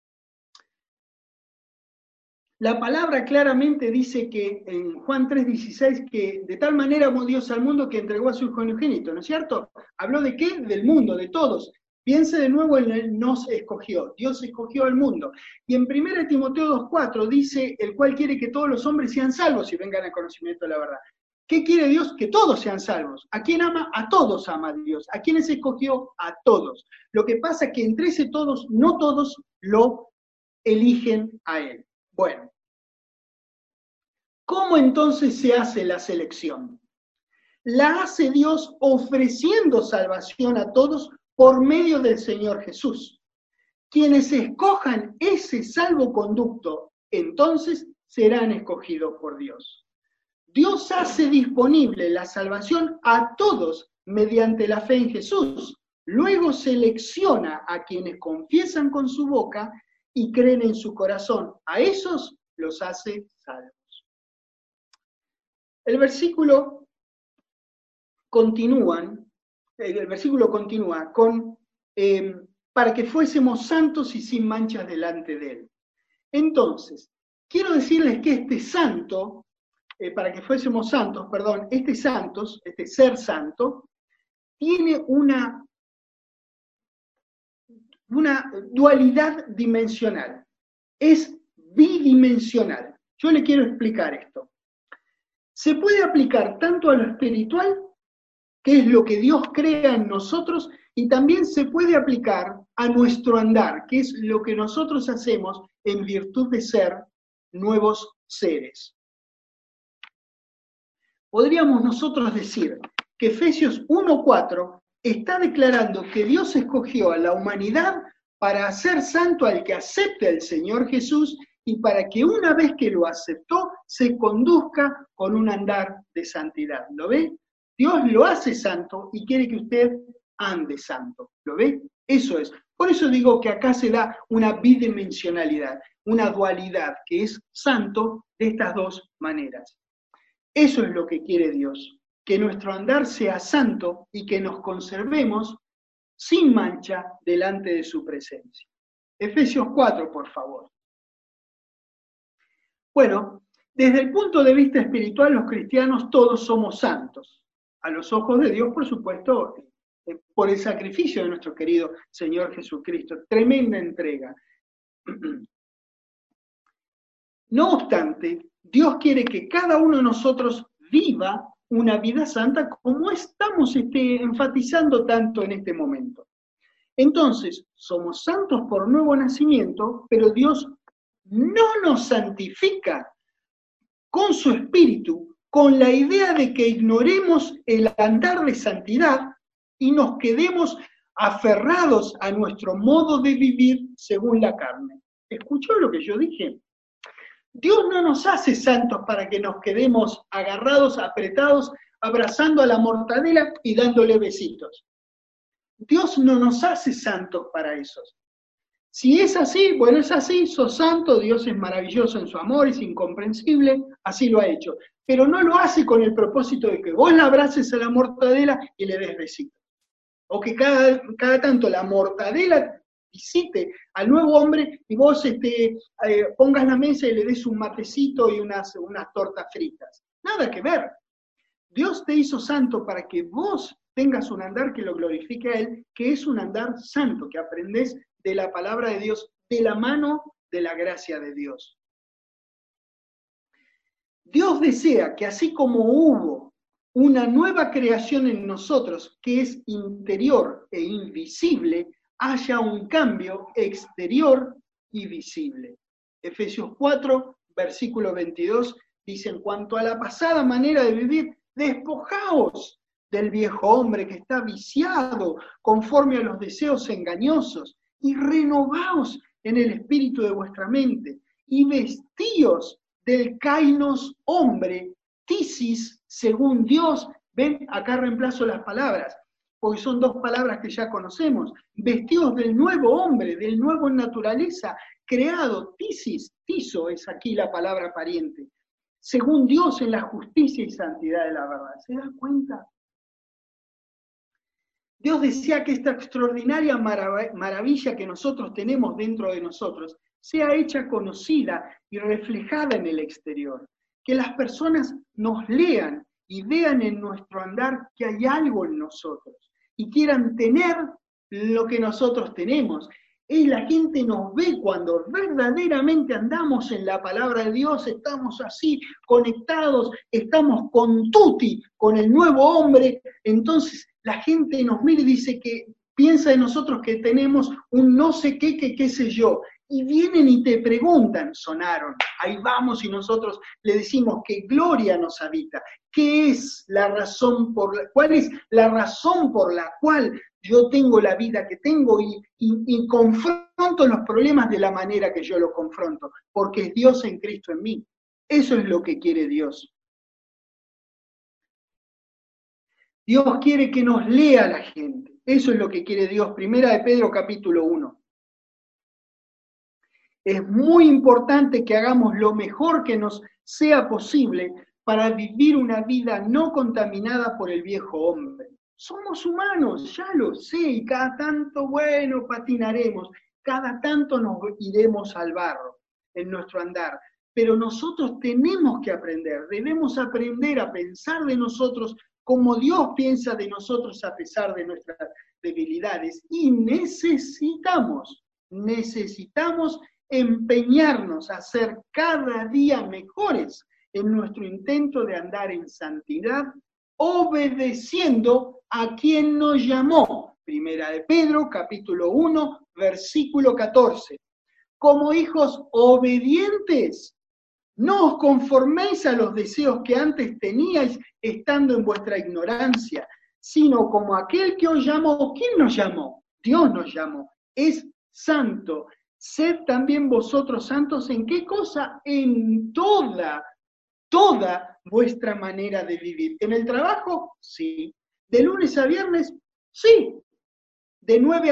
La palabra claramente dice que en Juan 3:16 que de tal manera amó Dios al mundo que entregó a su Hijo unigénito, ¿no es cierto? ¿Habló de qué? Del mundo, de todos. Piense de nuevo en el nos escogió. Dios escogió al mundo. Y en 1 Timoteo 2:4 dice, el cual quiere que todos los hombres sean salvos y vengan al conocimiento de la verdad. ¿Qué quiere Dios? Que todos sean salvos. ¿A quién ama? A todos ama Dios. ¿A quiénes escogió? A todos. Lo que pasa es que entre ese todos, no todos lo eligen a Él. Bueno, ¿cómo entonces se hace la selección? La hace Dios ofreciendo salvación a todos por medio del Señor Jesús. Quienes escojan ese salvoconducto, entonces serán escogidos por Dios. Dios hace disponible la salvación a todos mediante la fe en Jesús. Luego selecciona a quienes confiesan con su boca y creen en su corazón. A esos los hace salvos. El versículo continúa con para que fuésemos santos y sin manchas delante de Él. Entonces, quiero decirles que este santo, para que fuésemos santos, perdón, este ser santo, tiene una dualidad dimensional, es bidimensional. Yo le quiero explicar esto. Se puede aplicar tanto a lo espiritual, que es lo que Dios crea en nosotros, y también se puede aplicar a nuestro andar, que es lo que nosotros hacemos en virtud de ser nuevos seres. Podríamos nosotros decir que Efesios 1:4 está declarando que Dios escogió a la humanidad para hacer santo al que acepte al Señor Jesús y para que una vez que lo aceptó, se conduzca con un andar de santidad. ¿Lo ve? Dios lo hace santo y quiere que usted ande santo. ¿Lo ve? Eso es. Por eso digo que acá se da una bidimensionalidad, una dualidad, que es santo de estas dos maneras. Eso es lo que quiere Dios, que nuestro andar sea santo y que nos conservemos sin mancha delante de su presencia. Efesios 4, por favor. Bueno, desde el punto de vista espiritual, los cristianos todos somos santos. A los ojos de Dios, por supuesto, por el sacrificio de nuestro querido Señor Jesucristo. Tremenda entrega. No obstante, Dios quiere que cada uno de nosotros viva una vida santa como estamos enfatizando tanto en este momento. Entonces, somos santos por nuevo nacimiento, pero Dios no nos santifica con su espíritu, con la idea de que ignoremos el andar de santidad y nos quedemos aferrados a nuestro modo de vivir según la carne. ¿Escuchó lo que yo dije? Dios no nos hace santos para que nos quedemos agarrados, apretados, abrazando a la mortadela y dándole besitos. Dios no nos hace santos para eso. Si es así, bueno, es así, sos santo, Dios es maravilloso en su amor, es incomprensible, así lo ha hecho. Pero no lo hace con el propósito de que vos la abraces a la mortadela y le des besitos. O que cada tanto la mortadela visite al nuevo hombre y vos pongas la mesa y le des un matecito y unas tortas fritas. nada que ver. Dios te hizo santo para que vos tengas un andar que lo glorifique a Él, que es un andar santo, que aprendés de la palabra de Dios, de la mano de la gracia de Dios. Dios desea que así como hubo una nueva creación en nosotros que es interior e invisible, haya un cambio exterior y visible. Efesios 4, versículo 22, dice: en cuanto a la pasada manera de vivir, despojaos del viejo hombre que está viciado conforme a los deseos engañosos y renovaos en el espíritu de vuestra mente y vestíos del kainos hombre, tisis, según Dios. Ven, acá reemplazo las palabras, porque son dos palabras que ya conocemos. Vestidos del nuevo hombre, del nuevo naturaleza, creado, tisis, tiso es aquí la palabra pariente, según Dios en la justicia y santidad de la verdad. ¿Se dan cuenta? Dios decía que esta extraordinaria maravilla que nosotros tenemos dentro de nosotros sea hecha conocida y reflejada en el exterior. Que las personas nos lean y vean en nuestro andar que hay algo en nosotros y quieran tener lo que nosotros tenemos. Y la gente nos ve cuando verdaderamente andamos en la palabra de Dios, estamos así conectados, estamos con tutti, con el nuevo hombre. Entonces la gente nos mira y dice que piensa de nosotros que tenemos un no sé qué sé yo. Y vienen y te preguntan, sonaron, ahí vamos y nosotros le decimos que gloria nos habita. ¿Qué es la razón cuál es la razón por la cual yo tengo la vida que tengo y confronto los problemas de la manera que yo los confronto? Porque es Dios en Cristo en mí. Eso es lo que quiere Dios. Dios quiere que nos lea la gente. Eso es lo que quiere Dios. Primera de Pedro, capítulo 1. Es muy importante que hagamos lo mejor que nos sea posible para vivir una vida no contaminada por el viejo hombre. Somos humanos, ya lo sé, y cada tanto, bueno, patinaremos, cada tanto nos iremos al barro en nuestro andar. Pero nosotros tenemos que aprender, debemos aprender a pensar de nosotros como Dios piensa de nosotros a pesar de nuestras debilidades. Y necesitamos empeñarnos a ser cada día mejores en nuestro intento de andar en santidad, obedeciendo a quien nos llamó. Primera de Pedro, capítulo 1, versículo 14. Como hijos obedientes, no os conforméis a los deseos que antes teníais estando en vuestra ignorancia, sino como aquel que os llamó. ¿Quién nos llamó? Dios nos llamó. Es santo. Sed también vosotros santos, ¿en qué cosa? En toda vuestra manera de vivir. ¿En el trabajo? Sí. ¿De lunes a viernes? Sí. ¿De 9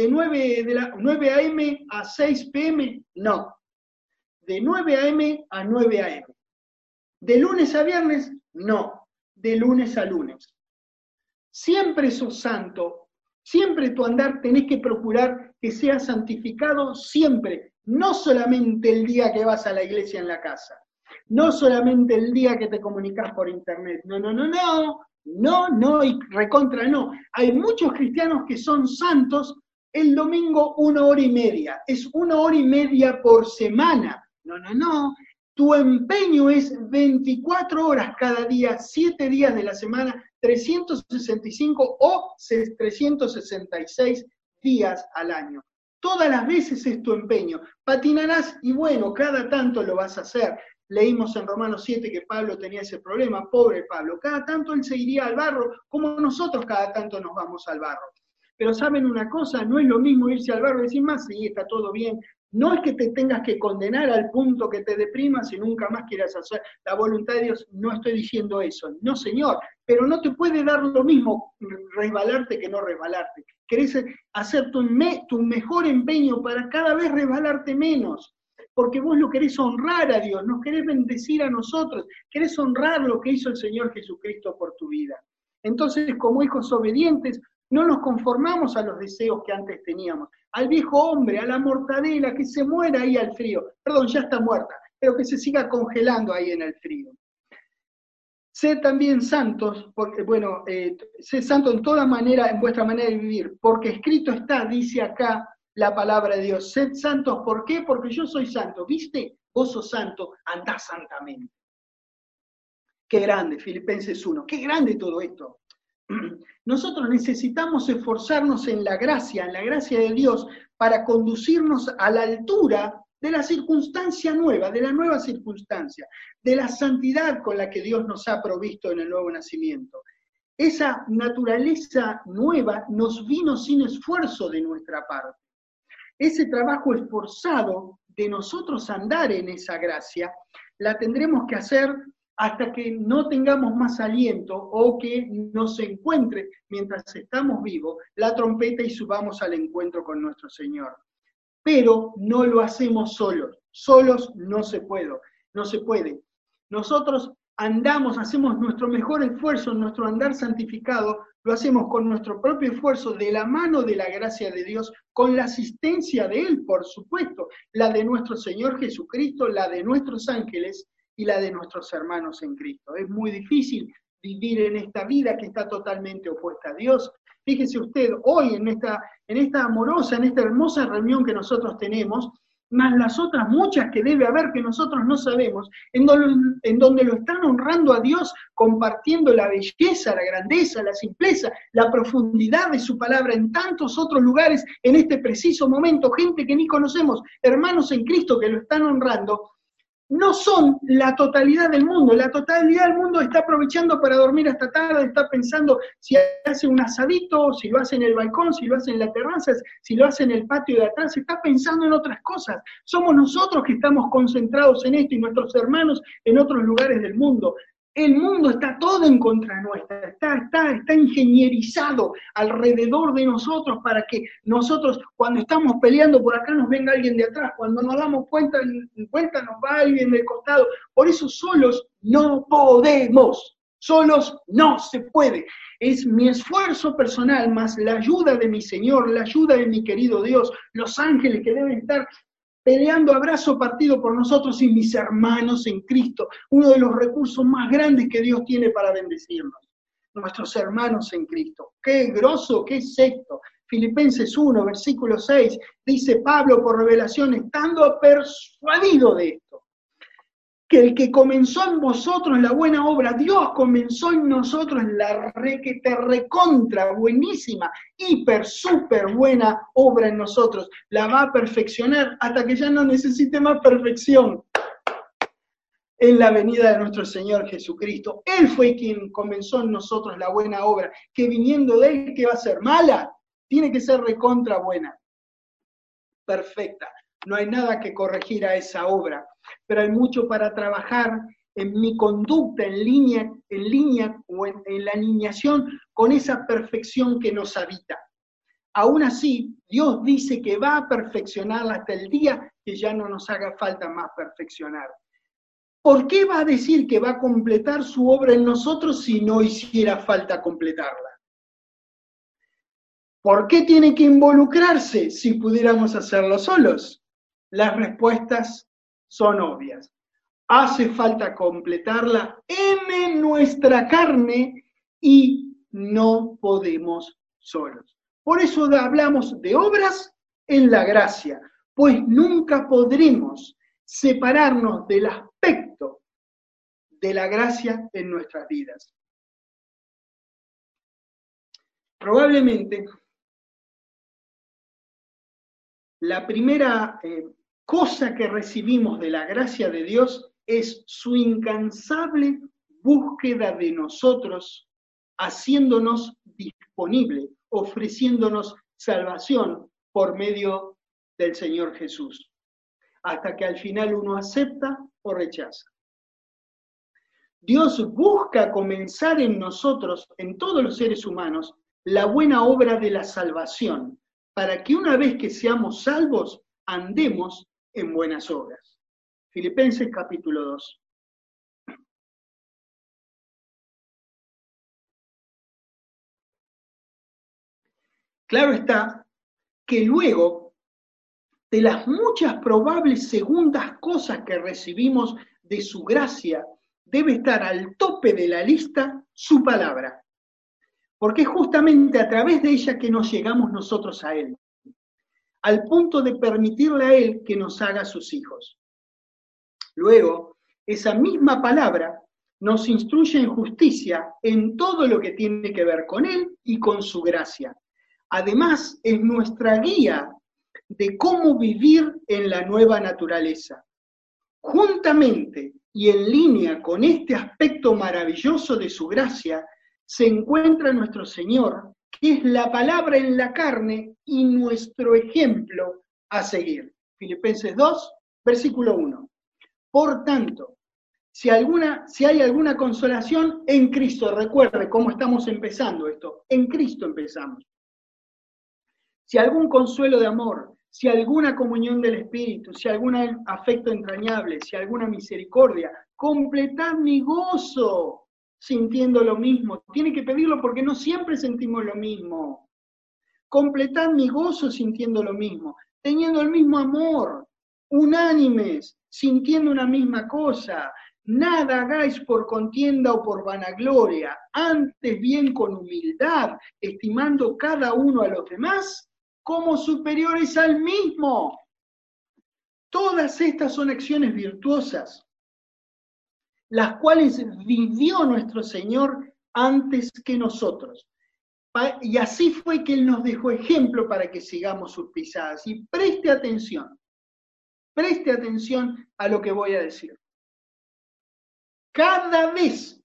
a.m. a 6 p.m.? No. ¿De 9 a.m. a 9 a.m.? ¿De lunes a viernes? No. De lunes a lunes. Siempre sos santo. Siempre tu andar tenés que procurar que sea santificado siempre, no solamente el día que vas a la iglesia en la casa, no solamente el día que te comunicas por internet, no, y recontra no. Hay muchos cristianos que son santos el domingo 1 hora y media, es 1 hora y media por semana, no. Tu empeño es 24 horas cada día, 7 días de la semana, 365 o 366 días al año. Todas las veces es tu empeño. Patinarás y bueno, cada tanto lo vas a hacer. Leímos en Romanos 7 que Pablo tenía ese problema, pobre Pablo. Cada tanto él se iría al barro, como nosotros cada tanto nos vamos al barro. Pero ¿saben una cosa? No es lo mismo irse al barro y decir más, sí, está todo bien. No es que te tengas que condenar al punto que te deprimas y nunca más quieras hacer la voluntad de Dios. No estoy diciendo eso. No, Señor. Pero no te puede dar lo mismo resbalarte que no resbalarte. Querés hacer tu mejor empeño para cada vez resbalarte menos. Porque vos lo querés honrar a Dios, nos querés bendecir a nosotros, querés honrar lo que hizo el Señor Jesucristo por tu vida. Entonces, como hijos obedientes, no nos conformamos a los deseos que antes teníamos, al viejo hombre, a la mortadela, que se muera ahí al frío. Perdón, ya está muerta, pero que se siga congelando ahí en el frío. Sed también santos, porque, bueno, sed santos en toda manera, en vuestra manera de vivir, porque escrito está, dice acá la palabra de Dios. Sed santos, ¿por qué? Porque yo soy santo, ¿viste? Vos sos santo, andá santamente. Qué grande, Filipenses 1, qué grande todo esto. Nosotros necesitamos esforzarnos en la gracia de Dios, para conducirnos a la altura de la circunstancia nueva, de la nueva circunstancia, de la santidad con la que Dios nos ha provisto en el nuevo nacimiento. Esa naturaleza nueva nos vino sin esfuerzo de nuestra parte. Ese trabajo esforzado de nosotros andar en esa gracia, la tendremos que hacer hasta que no tengamos más aliento o que nos encuentre, mientras estamos vivos, la trompeta y subamos al encuentro con nuestro Señor. Pero no lo hacemos solos no se puede. Nosotros andamos, hacemos nuestro mejor esfuerzo, nuestro andar santificado, lo hacemos con nuestro propio esfuerzo, de la mano de la gracia de Dios, con la asistencia de Él, por supuesto, la de nuestro Señor Jesucristo, la de nuestros ángeles y la de nuestros hermanos en Cristo. Es muy difícil vivir en esta vida que está totalmente opuesta a Dios. Fíjese usted, hoy en esta amorosa, en esta hermosa reunión que nosotros tenemos, más las otras muchas que debe haber que nosotros no sabemos, en donde lo están honrando a Dios, compartiendo la belleza, la grandeza, la simpleza, la profundidad de su palabra en tantos otros lugares, en este preciso momento, gente que ni conocemos, hermanos en Cristo que lo están honrando, no son la totalidad del mundo. La totalidad del mundo está aprovechando para dormir hasta tarde, está pensando si hace un asadito, si lo hace en el balcón, si lo hace en la terraza, si lo hace en el patio de atrás, está pensando en otras cosas. Somos nosotros que estamos concentrados en esto y nuestros hermanos en otros lugares del mundo. El mundo está todo en contra nuestra, está ingenierizado alrededor de nosotros para que nosotros, cuando estamos peleando por acá, nos venga alguien de atrás, cuando nos damos cuenta nos va alguien del costado. Por eso solos no podemos, solos no se puede. Es mi esfuerzo personal más la ayuda de mi Señor, la ayuda de mi querido Dios, los ángeles que deben estar peleando a brazo partido por nosotros y mis hermanos en Cristo, uno de los recursos más grandes que Dios tiene para bendecirnos, nuestros hermanos en Cristo. Qué grosso, qué secto. Filipenses 1, versículo 6, dice Pablo por revelación, estando persuadido de esto, que el que comenzó en vosotros la buena obra, Dios comenzó en nosotros la recontra, buenísima, hiper, súper buena obra en nosotros. La va a perfeccionar hasta que ya no necesite más perfección en la venida de nuestro Señor Jesucristo. Él fue quien comenzó en nosotros la buena obra, que viniendo de Él, ¿qué va a ser? ¿Mala? Tiene que ser recontra buena, perfecta. No hay nada que corregir a esa obra, pero hay mucho para trabajar en mi conducta, en línea o en la alineación con esa perfección que nos habita. Aún así, Dios dice que va a perfeccionarla hasta el día que ya no nos haga falta más perfeccionar. ¿Por qué va a decir que va a completar su obra en nosotros si no hiciera falta completarla? ¿Por qué tiene que involucrarse si pudiéramos hacerlo solos? Las respuestas son obvias. Hace falta completarla en nuestra carne y no podemos solos. Por eso hablamos de obras en la gracia, pues nunca podremos separarnos del aspecto de la gracia en nuestras vidas. Probablemente la primera cosa que recibimos de la gracia de Dios es su incansable búsqueda de nosotros, haciéndonos disponible, ofreciéndonos salvación por medio del Señor Jesús, hasta que al final uno acepta o rechaza. Dios busca comenzar en nosotros, en todos los seres humanos, la buena obra de la salvación, para que una vez que seamos salvos, andemos en buenas obras. Filipenses capítulo 2. Claro está que luego de las muchas probables segundas cosas que recibimos de su gracia debe estar al tope de la lista su palabra, porque es justamente a través de ella que nos llegamos nosotros a Él, al punto de permitirle a Él que nos haga sus hijos. Luego, esa misma palabra nos instruye en justicia en todo lo que tiene que ver con Él y con su gracia. Además, es nuestra guía de cómo vivir en la nueva naturaleza. Juntamente y en línea con este aspecto maravilloso de su gracia, se encuentra nuestro Señor, que es la palabra en la carne y nuestro ejemplo a seguir. Filipenses 2, versículo 1. Por tanto, si hay alguna consolación en Cristo, recuerde cómo estamos empezando esto, en Cristo empezamos. Si algún consuelo de amor, si alguna comunión del Espíritu, si algún afecto entrañable, si alguna misericordia, completad mi gozo sintiendo lo mismo. Tiene que pedirlo porque no siempre sentimos lo mismo. Completad mi gozo sintiendo lo mismo, teniendo el mismo amor, unánimes, sintiendo una misma cosa. Nada hagáis por contienda o por vanagloria, antes bien con humildad, estimando cada uno a los demás como superiores al mismo. Todas estas son acciones virtuosas, las cuales vivió nuestro Señor antes que nosotros. Y así fue que Él nos dejó ejemplo para que sigamos sus pisadas. Y preste atención a lo que voy a decir. Cada vez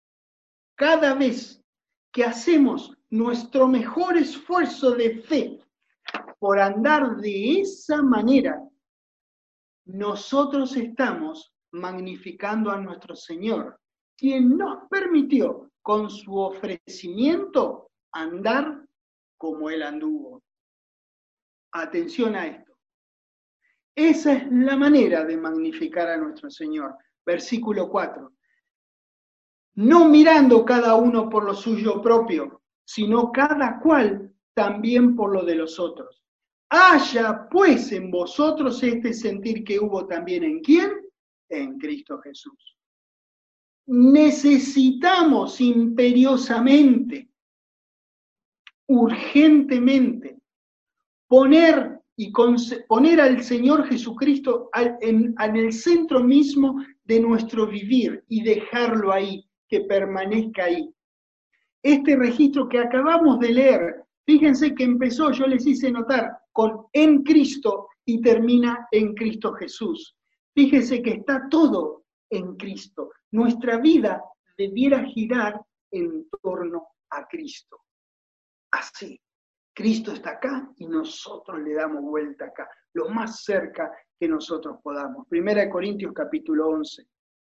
que hacemos nuestro mejor esfuerzo de fe por andar de esa manera, nosotros estamos magnificando a nuestro Señor, quien nos permitió con su ofrecimiento andar como Él anduvo. Atención a esto. Esa es la manera de magnificar a nuestro Señor. Versículo 4. No mirando cada uno por lo suyo propio, sino cada cual también por lo de los otros. Haya pues en vosotros este sentir que hubo también en ¿quién? En Cristo Jesús. Necesitamos imperiosamente, urgentemente, poner al Señor Jesucristo en el centro mismo de nuestro vivir y dejarlo ahí, que permanezca ahí. Este registro que acabamos de leer, fíjense que empezó, yo les hice notar, con en Cristo y termina en Cristo Jesús. Fíjense que está todo en Cristo. Nuestra vida debiera girar en torno a Cristo. Así. Cristo está acá y nosotros le damos vuelta acá, lo más cerca que nosotros podamos. 1 Corintios capítulo 11.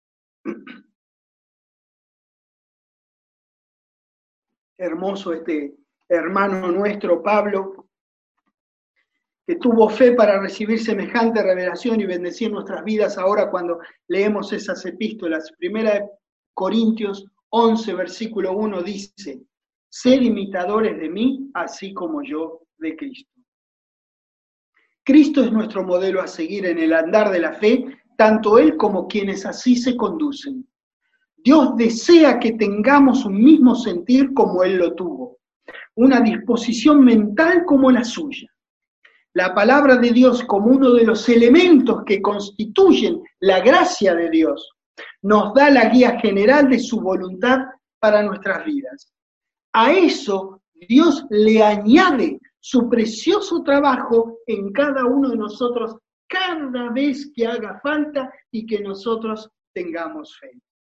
Hermoso este hermano nuestro, Pablo, que tuvo fe para recibir semejante revelación y bendecir nuestras vidas ahora cuando leemos esas epístolas. 1 Corintios 11, versículo 1 dice: sed imitadores de mí, así como yo de Cristo. Cristo es nuestro modelo a seguir en el andar de la fe, tanto Él como quienes así se conducen. Dios desea que tengamos un mismo sentir como Él lo tuvo, una disposición mental como la suya. La palabra de Dios, como uno de los elementos que constituyen la gracia de Dios, nos da la guía general de su voluntad para nuestras vidas. A eso Dios le añade su precioso trabajo en cada uno de nosotros cada vez que haga falta y que nosotros tengamos fe.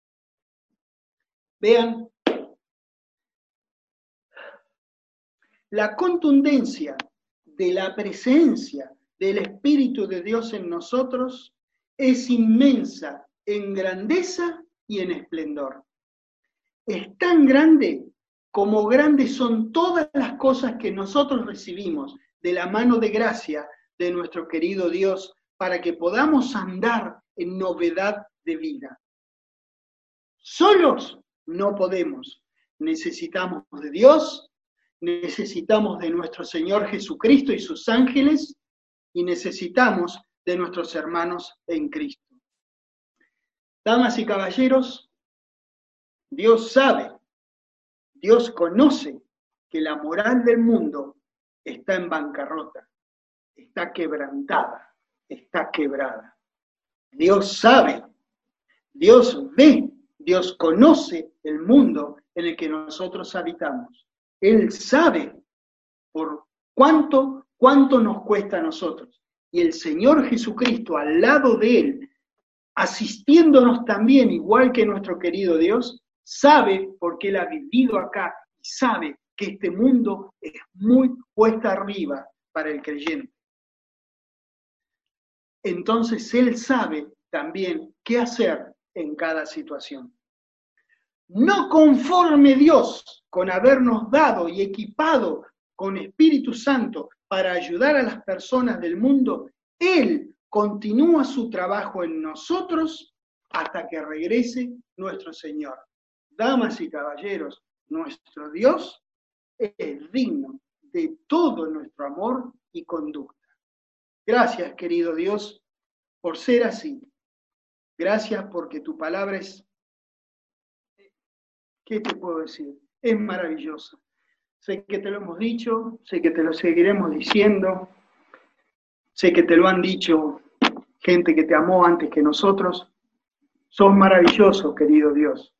Vean, la contundencia de la presencia del Espíritu de Dios en nosotros es inmensa en grandeza y en esplendor. Es tan grande como grandes son todas las cosas que nosotros recibimos de la mano de gracia de nuestro querido Dios para que podamos andar en novedad de vida. Solos no podemos. Necesitamos de Dios, necesitamos de nuestro Señor Jesucristo y sus ángeles, y necesitamos de nuestros hermanos en Cristo. Damas y caballeros, Dios sabe, Dios conoce que la moral del mundo está en bancarrota, está quebrantada, está quebrada. Dios sabe, Dios ve, Dios conoce el mundo en el que nosotros habitamos. Él sabe por cuánto nos cuesta a nosotros. Y el Señor Jesucristo al lado de Él, asistiéndonos también, igual que nuestro querido Dios, sabe porque Él ha vivido acá y sabe que este mundo es muy cuesta arriba para el creyente. Entonces Él sabe también qué hacer en cada situación. No conforme Dios con habernos dado y equipado con Espíritu Santo para ayudar a las personas del mundo, Él continúa su trabajo en nosotros hasta que regrese nuestro Señor. Damas y caballeros, nuestro Dios es digno de todo nuestro amor y conducta. Gracias, querido Dios, por ser así. Gracias porque tu palabra es, ¿qué te puedo decir? Es maravillosa. Sé que te lo hemos dicho, sé que te lo seguiremos diciendo, sé que te lo han dicho gente que te amó antes que nosotros. Sos maravilloso, querido Dios.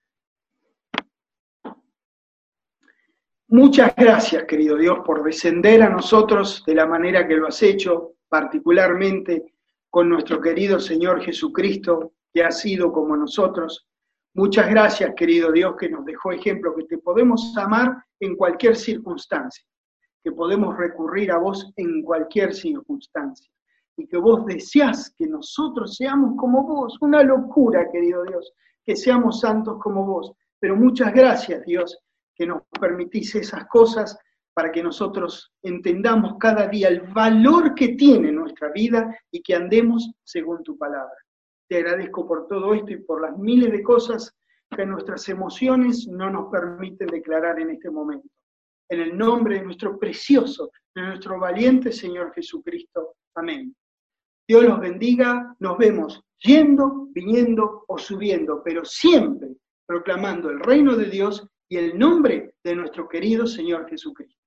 Muchas gracias, querido Dios, por descender a nosotros de la manera que lo has hecho, particularmente con nuestro querido Señor Jesucristo, que ha sido como nosotros. Muchas gracias, querido Dios, que nos dejó ejemplo, que te podemos amar en cualquier circunstancia, que podemos recurrir a vos en cualquier circunstancia, y que vos deseás que nosotros seamos como vos. Una locura, querido Dios, que seamos santos como vos. Pero muchas gracias, Dios, que nos permitís esas cosas para que nosotros entendamos cada día el valor que tiene nuestra vida y que andemos según tu palabra. Te agradezco por todo esto y por las miles de cosas que nuestras emociones no nos permiten declarar en este momento. En el nombre de nuestro precioso, de nuestro valiente Señor Jesucristo. Amén. Dios los bendiga, nos vemos yendo, viniendo o subiendo, pero siempre proclamando el reino de Dios y el nombre de nuestro querido Señor Jesucristo.